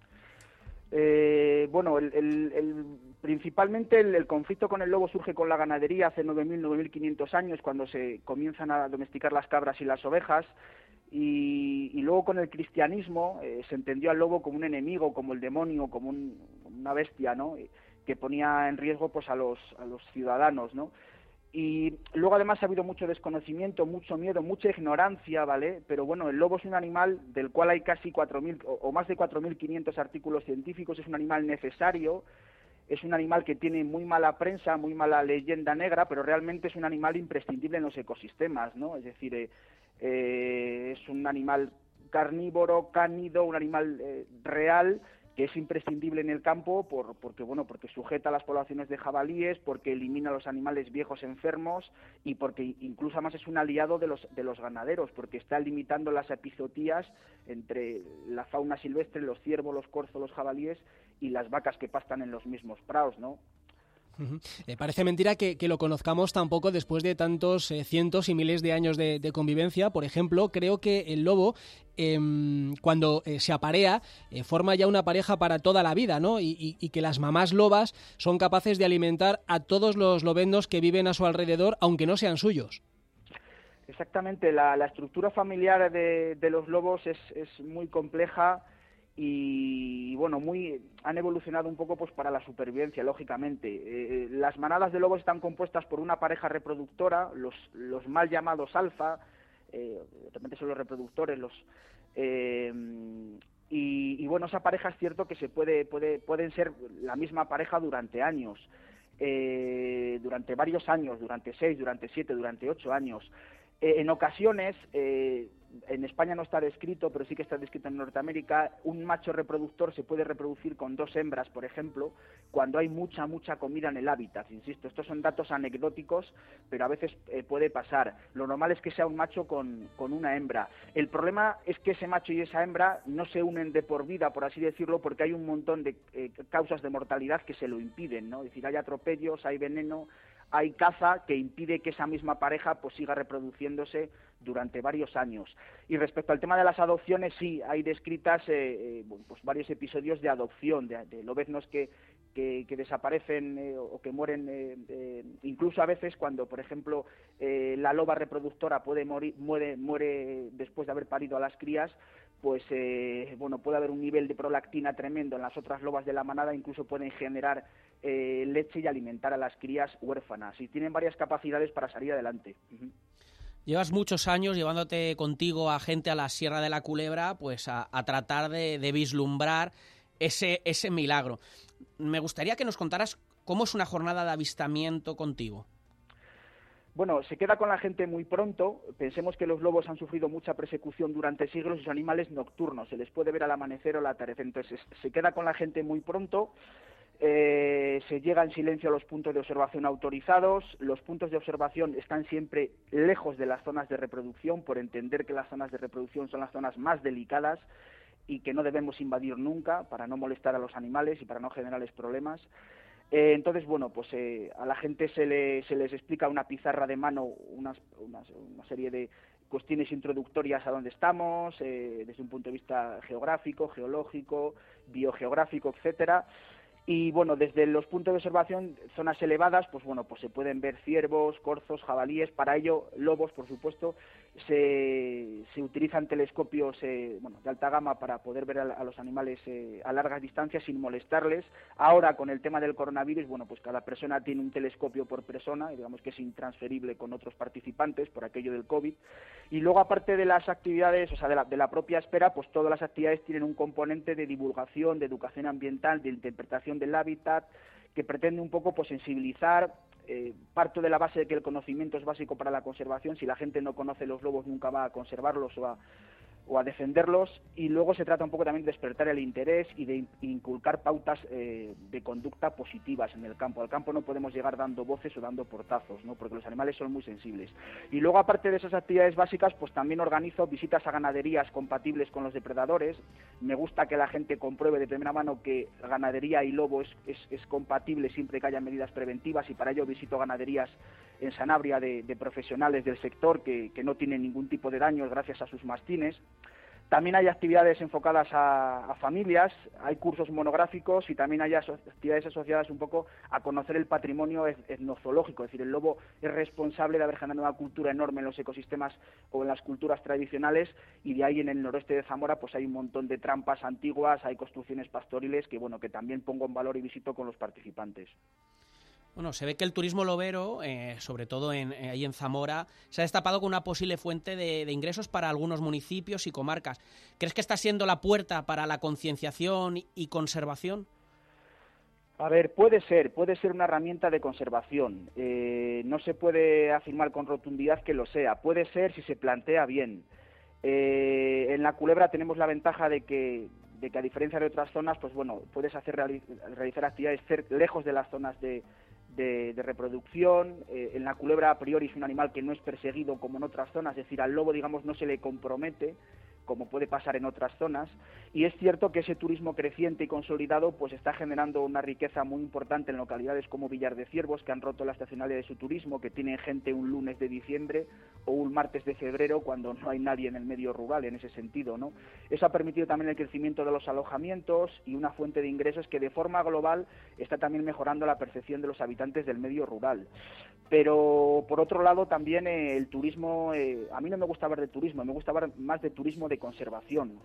Principalmente el conflicto con el lobo surge con la ganadería hace 9.500 años, cuando se comienzan a domesticar las cabras y las ovejas, y luego con el cristianismo se entendió al lobo como un enemigo, como el demonio, como una bestia, ¿no?, que ponía en riesgo pues a los ciudadanos, ¿no? Y luego además ha habido mucho desconocimiento, mucho miedo, mucha ignorancia, ¿vale? Pero bueno, el lobo es un animal del cual hay casi 4.000 o más de 4.500 artículos científicos, es un animal necesario, es un animal que tiene muy mala prensa, muy mala leyenda negra, pero realmente es un animal imprescindible en los ecosistemas, ¿no? Es decir, es un animal carnívoro, cánido, un animal real, que es imprescindible en el campo porque sujeta a las poblaciones de jabalíes, porque elimina a los animales viejos enfermos y porque incluso además es un aliado de los ganaderos, porque está limitando las epizootías entre la fauna silvestre, los ciervos, los corzos, los jabalíes y las vacas que pastan en los mismos prados, ¿no? Parece mentira que lo conozcamos tampoco después de tantos cientos y miles de años de convivencia. Por ejemplo, creo que el lobo, cuando se aparea, forma ya una pareja para toda la vida, ¿no? Y que las mamás lobas son capaces de alimentar a todos los lobendos que viven a su alrededor, aunque no sean suyos. Exactamente, la estructura familiar de los lobos es muy compleja. Y bueno, han evolucionado un poco pues para la supervivencia, lógicamente. Las manadas de lobos están compuestas por una pareja reproductora, los mal llamados alfa, realmente son los reproductores, y bueno, esa pareja es cierto que pueden ser la misma pareja durante años, durante varios años, durante 6, durante 7, durante 8 años. En ocasiones, en España no está descrito, pero sí que está descrito en Norteamérica, un macho reproductor se puede reproducir con 2 hembras, por ejemplo, cuando hay mucha comida en el hábitat. Insisto, estos son datos anecdóticos, pero a veces puede pasar. Lo normal es que sea un macho con una hembra. El problema es que ese macho y esa hembra no se unen de por vida, por así decirlo, porque hay un montón de causas de mortalidad que se lo impiden, ¿no? Es decir, hay atropellos, hay veneno, hay caza que impide que esa misma pareja pues siga reproduciéndose durante varios años. Y respecto al tema de las adopciones, sí, hay descritas pues varios episodios de adopción, de lobeznos que desaparecen o que mueren, incluso a veces cuando, por ejemplo, la loba reproductora muere después de haber parido a las crías, pues puede haber un nivel de prolactina tremendo en las otras lobas de la manada, incluso pueden generar leche y alimentar a las crías huérfanas, y tienen varias capacidades para salir adelante. Llevas muchos años llevándote contigo a gente a la Sierra de la Culebra, pues a tratar de vislumbrar ese milagro. Me gustaría que nos contaras cómo es una jornada de avistamiento contigo. Bueno, se queda con la gente muy pronto. Pensemos que los lobos han sufrido mucha persecución durante siglos y son animales nocturnos. Se les puede ver al amanecer o al atardecer. Entonces, se queda con la gente muy pronto. Se llega en silencio a los puntos de observación autorizados. Los puntos de observación están siempre lejos de las zonas de reproducción, por entender que las zonas de reproducción son las zonas más delicadas y que no debemos invadir nunca para no molestar a los animales y para no generarles problemas. Entonces, a la gente se les explica una pizarra de mano, una serie de cuestiones introductorias a dónde estamos, desde un punto de vista geográfico, geológico, biogeográfico, etcétera. Y desde los puntos de observación, zonas elevadas, pues se pueden ver ciervos, corzos, jabalíes, para ello lobos, por supuesto, se utilizan telescopios de alta gama para poder ver a los animales a largas distancias sin molestarles. Ahora, con el tema del coronavirus, pues cada persona tiene un telescopio por persona, y digamos que es intransferible con otros participantes por aquello del COVID. Y luego, aparte de las actividades, de la propia espera, pues todas las actividades tienen un componente de divulgación, de educación ambiental, de interpretación del hábitat, que pretende un poco sensibilizar. Parto de la base de que el conocimiento es básico para la conservación. Si la gente no conoce los lobos, nunca va a conservarlos o a defenderlos, y luego se trata un poco también de despertar el interés y de inculcar pautas de conducta positivas en el campo. Al campo no podemos llegar dando voces o dando portazos, ¿no? Porque los animales son muy sensibles. Y luego, aparte de esas actividades básicas, pues también organizo visitas a ganaderías compatibles con los depredadores. Me gusta que la gente compruebe de primera mano que ganadería y lobo es compatible siempre que haya medidas preventivas, y para ello visito ganaderías en Sanabria de profesionales del sector que no tienen ningún tipo de daños gracias a sus mastines. También hay actividades enfocadas a familias, hay cursos monográficos, y también hay actividades asociadas un poco a conocer el patrimonio etnozoológico. Es decir, el lobo es responsable de haber generado una cultura enorme en los ecosistemas o en las culturas tradicionales, y de ahí en el noroeste de Zamora pues hay un montón de trampas antiguas, hay construcciones pastoriles que también pongo en valor y visito con los participantes. Bueno, se ve que el turismo lobero, sobre todo ahí en Zamora, se ha destapado con una posible fuente de ingresos para algunos municipios y comarcas. ¿Crees que está siendo la puerta para la concienciación y conservación? A ver, puede ser una herramienta de conservación. No se puede afirmar con rotundidad que lo sea. Puede ser si se plantea bien. En la Culebra tenemos la ventaja de que a diferencia de otras zonas, pues puedes realizar actividades lejos de las zonas de reproducción. En la culebra, a priori, es un animal que no es perseguido como en otras zonas, es decir, al lobo, no se le compromete, como puede pasar en otras zonas, y es cierto que ese turismo creciente y consolidado pues está generando una riqueza muy importante en localidades como Villar de Ciervos, que han roto la estacionalidad de su turismo, que tienen gente un lunes de diciembre o un martes de febrero cuando no hay nadie en el medio rural en ese sentido, ¿no? Eso ha permitido también el crecimiento de los alojamientos y una fuente de ingresos que de forma global está también mejorando la percepción de los habitantes del medio rural. Pero por otro lado también el turismo, a mí no me gusta hablar de turismo, me gusta hablar más de turismo de conservación.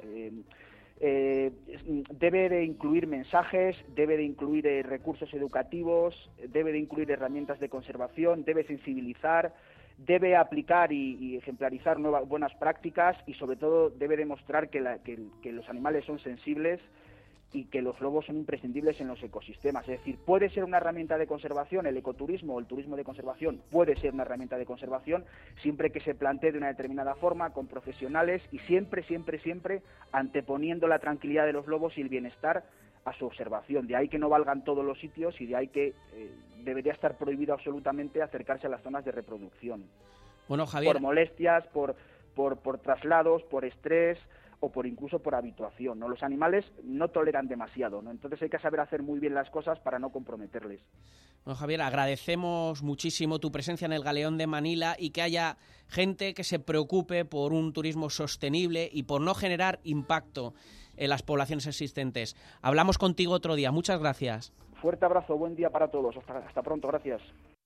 Debe de incluir mensajes, debe de incluir recursos educativos, debe de incluir herramientas de conservación, debe sensibilizar, debe aplicar y ejemplarizar buenas prácticas, y sobre todo debe demostrar que los animales son sensibles y que los lobos son imprescindibles en los ecosistemas. Es decir, puede ser una herramienta de conservación, el ecoturismo o el turismo de conservación puede ser una herramienta de conservación, siempre que se plantee de una determinada forma, con profesionales, y siempre anteponiendo la tranquilidad de los lobos y el bienestar a su observación. De ahí que no valgan todos los sitios, y de ahí que debería estar prohibido absolutamente acercarse a las zonas de reproducción. Bueno, Javier, por molestias, por traslados, por estrés, o incluso por habituación, ¿no? Los animales no toleran demasiado, ¿no? Entonces hay que saber hacer muy bien las cosas para no comprometerles. Bueno, Javier, agradecemos muchísimo tu presencia en el Galeón de Manila, y que haya gente que se preocupe por un turismo sostenible y por no generar impacto en las poblaciones existentes. Hablamos contigo otro día. Muchas gracias. Fuerte abrazo, buen día para todos. Hasta pronto, gracias.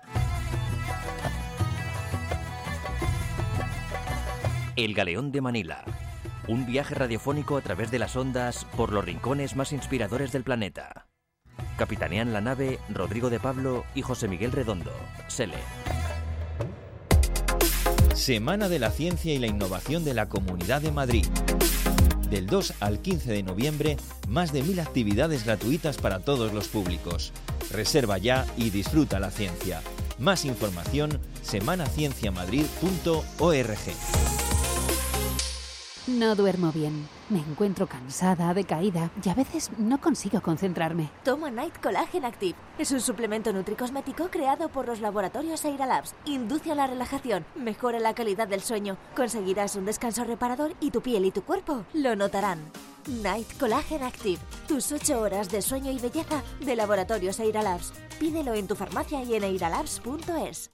El Galeón de Manila. Un viaje radiofónico a través de las ondas por los rincones más inspiradores del planeta. Capitanean la nave Rodrigo de Pablo y José Miguel Redondo. SELE. Semana de la Ciencia y la Innovación de la Comunidad de Madrid. Del 2 al 15 de noviembre, más de 1000 actividades gratuitas para todos los públicos. Reserva ya y disfruta la ciencia. Más información, semanacienciamadrid.org. No duermo bien. Me encuentro cansada, decaída, y a veces no consigo concentrarme. Toma Night Collagen Active. Es un suplemento nutricosmético creado por los laboratorios Eira Labs. Induce a la relajación, mejora la calidad del sueño. Conseguirás un descanso reparador y tu piel y tu cuerpo lo notarán. Night Collagen Active. Tus 8 horas de sueño y belleza de laboratorios Eira Labs. Pídelo en tu farmacia y en eiralabs.es.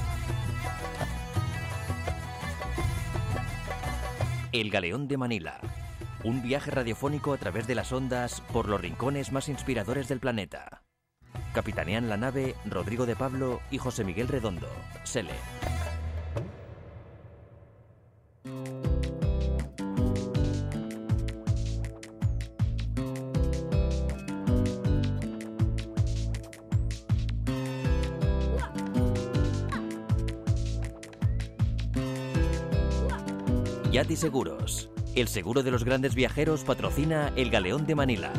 El Galeón de Manila. Un viaje radiofónico a través de las ondas por los rincones más inspiradores del planeta. Capitanean la nave Rodrigo de Pablo y José Miguel Redondo. SELE. Yati Seguros, el seguro de los grandes viajeros, patrocina el Galeón de Manila.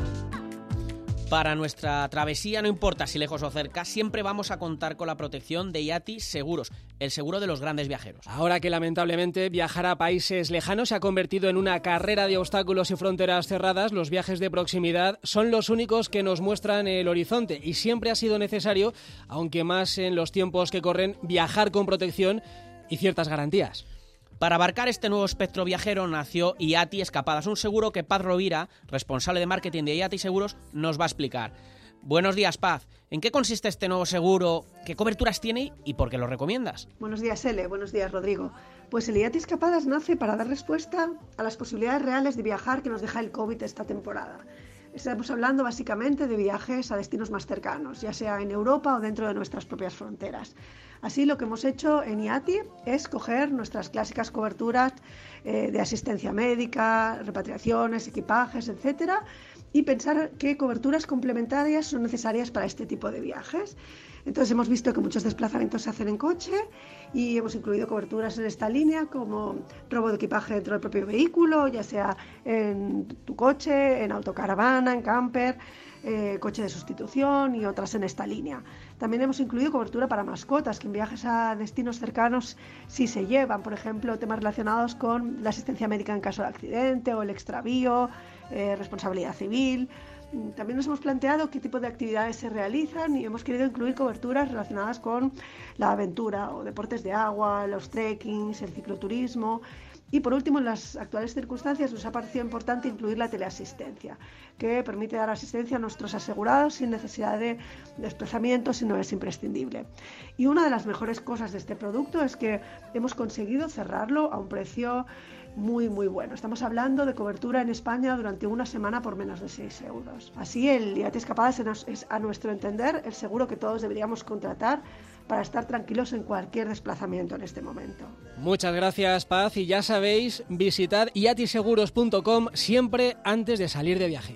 Para nuestra travesía, no importa si lejos o cerca, siempre vamos a contar con la protección de Yati Seguros, el seguro de los grandes viajeros. Ahora que lamentablemente viajar a países lejanos se ha convertido en una carrera de obstáculos y fronteras cerradas, los viajes de proximidad son los únicos que nos muestran el horizonte y siempre ha sido necesario, aunque más en los tiempos que corren, viajar con protección y ciertas garantías. Para abarcar este nuevo espectro viajero nació Yati Escapadas, un seguro que Paz Rovira, responsable de marketing de Yati Seguros, nos va a explicar. Buenos días, Paz. ¿En qué consiste este nuevo seguro? ¿Qué coberturas tiene y por qué lo recomiendas? Buenos días, Ele. Buenos días, Rodrigo. Pues el Yati Escapadas nace para dar respuesta a las posibilidades reales de viajar que nos deja el COVID esta temporada. Estamos hablando básicamente de viajes a destinos más cercanos, ya sea en Europa o dentro de nuestras propias fronteras. Así, lo que hemos hecho en Yati es coger nuestras clásicas coberturas de asistencia médica, repatriaciones, equipajes, etcétera, y pensar qué coberturas complementarias son necesarias para este tipo de viajes. Entonces hemos visto que muchos desplazamientos se hacen en coche y hemos incluido coberturas en esta línea como robo de equipaje dentro del propio vehículo, ya sea en tu coche, en autocaravana, en camper, coche de sustitución y otras en esta línea. También hemos incluido cobertura para mascotas, que en viajes a destinos cercanos sí se llevan, por ejemplo, temas relacionados con la asistencia médica en caso de accidente o el extravío, responsabilidad civil. También nos hemos planteado qué tipo de actividades se realizan y hemos querido incluir coberturas relacionadas con la aventura o deportes de agua, los trekkings, el cicloturismo. Y por último, en las actuales circunstancias nos ha parecido importante incluir la teleasistencia, que permite dar asistencia a nuestros asegurados sin necesidad de desplazamiento si no es imprescindible. Y una de las mejores cosas de este producto es que hemos conseguido cerrarlo a un precio muy bueno. Estamos hablando de cobertura en España durante una semana por menos de 6 euros. Así, el Yati Escapadas es, a nuestro entender, el seguro que todos deberíamos contratar para estar tranquilos en cualquier desplazamiento en este momento. Muchas gracias, Paz, y ya sabéis, visitad yatiseguros.com siempre antes de salir de viaje.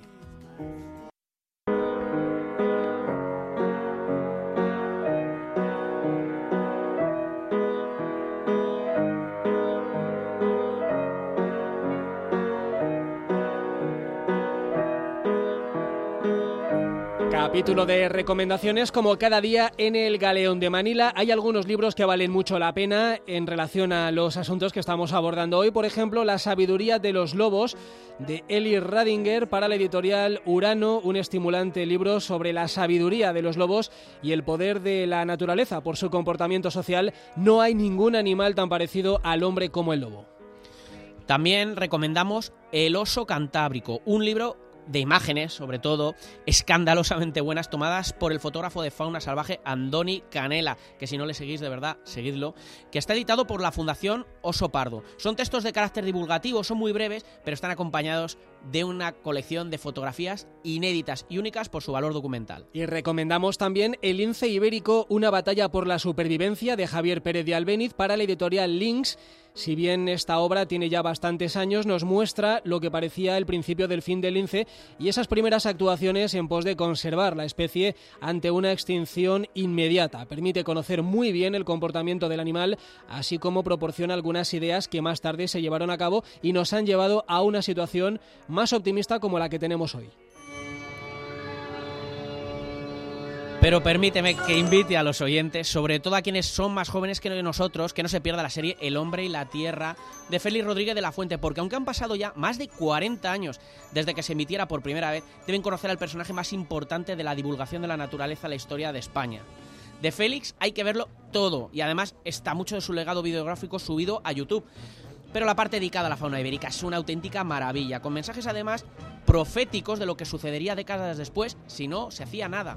Capítulo de recomendaciones como cada día en el Galeón de Manila. Hay algunos libros que valen mucho la pena en relación a los asuntos que estamos abordando hoy. Por ejemplo, La sabiduría de los lobos, de Eli Radinger, para la editorial Urano, un estimulante libro sobre la sabiduría de los lobos y el poder de la naturaleza por su comportamiento social. No hay ningún animal tan parecido al hombre como el lobo. También recomendamos El oso cantábrico, un libro de imágenes, sobre todo, escandalosamente buenas, tomadas por el fotógrafo de fauna salvaje Andoni Canela, que si no le seguís, de verdad, seguidlo, que está editado por la Fundación Oso Pardo. Son textos de carácter divulgativo, son muy breves, pero están acompañados de una colección de fotografías inéditas y únicas por su valor documental. Y recomendamos también El lince ibérico, una batalla por la supervivencia, de Javier Pérez de Albéniz, para la editorial Lynx. Si bien esta obra tiene ya bastantes años, nos muestra lo que parecía el principio del fin del lince y esas primeras actuaciones en pos de conservar la especie ante una extinción inmediata. Permite conocer muy bien el comportamiento del animal, así como proporciona algunas ideas que más tarde se llevaron a cabo y nos han llevado a una situación más optimista como la que tenemos hoy. Pero permíteme que invite a los oyentes, sobre todo a quienes son más jóvenes que nosotros, que no se pierda la serie El hombre y la tierra de Félix Rodríguez de la Fuente, porque aunque han pasado ya más de 40 años desde que se emitiera por primera vez, deben conocer al personaje más importante de la divulgación de la naturaleza en la historia de España. De Félix hay que verlo todo y además está mucho de su legado videográfico subido a YouTube. Pero la parte dedicada a la fauna ibérica es una auténtica maravilla, con mensajes además proféticos de lo que sucedería décadas después si no se hacía nada.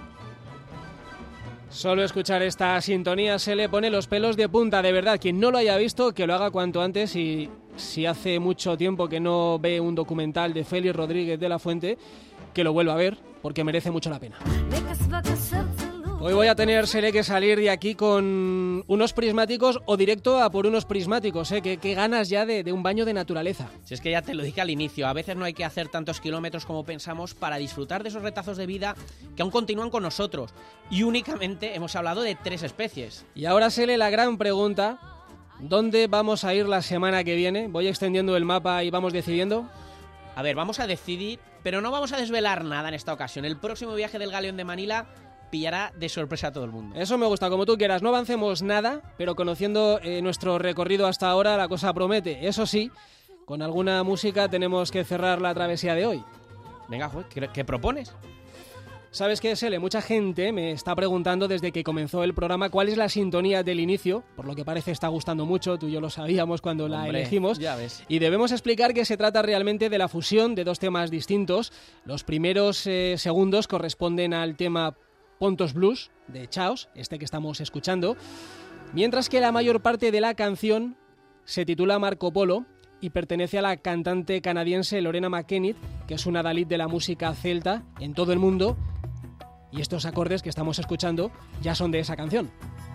Solo escuchar esta sintonía se le pone los pelos de punta, de verdad. Quien no lo haya visto, que lo haga cuanto antes, y si hace mucho tiempo que no ve un documental de Félix Rodríguez de la Fuente, que lo vuelva a ver, porque merece mucho la pena. Hoy voy a tener, Sele, que salir de aquí con unos prismáticos o directo a por unos prismáticos, ¿eh? Qué ganas ya de un baño de naturaleza. Si es que ya te lo dije al inicio, a veces no hay que hacer tantos kilómetros como pensamos para disfrutar de esos retazos de vida que aún continúan con nosotros. Y únicamente hemos hablado de 3 especies. Y ahora, Sele, la gran pregunta, ¿dónde vamos a ir la semana que viene? Voy extendiendo el mapa y vamos decidiendo. A ver, vamos a decidir, pero no vamos a desvelar nada en esta ocasión. El próximo viaje del Galeón de Manila pillará de sorpresa a todo el mundo. Eso me gusta, como tú quieras. No avancemos nada, pero conociendo nuestro recorrido hasta ahora, la cosa promete. Eso sí, con alguna música tenemos que cerrar la travesía de hoy. Venga, ¿qué propones? ¿Sabes qué, Sele? Mucha gente me está preguntando desde que comenzó el programa cuál es la sintonía del inicio, por lo que parece está gustando mucho, tú y yo lo sabíamos cuando la elegimos, ya ves. Y debemos explicar que se trata realmente de la fusión de 2 temas distintos. Los primeros segundos corresponden al tema Pontos Blues de Chaos, este que estamos escuchando, mientras que la mayor parte de la canción se titula Marco Polo y pertenece a la cantante canadiense Lorena McKennitt, que es una adalid de la música celta en todo el mundo, y estos acordes que estamos escuchando ya son de esa canción.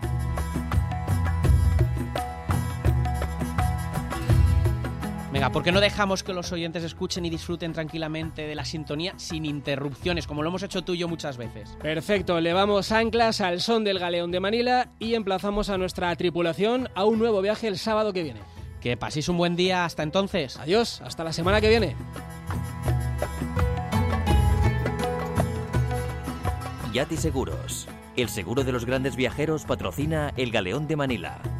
Venga, ¿por qué no dejamos que los oyentes escuchen y disfruten tranquilamente de la sintonía sin interrupciones, como lo hemos hecho tú y yo muchas veces? Perfecto, levamos anclas al son del Galeón de Manila y emplazamos a nuestra tripulación a un nuevo viaje el sábado que viene. Que paséis un buen día hasta entonces. Adiós, hasta la semana que viene. Yati Seguros, el seguro de los grandes viajeros, patrocina el Galeón de Manila.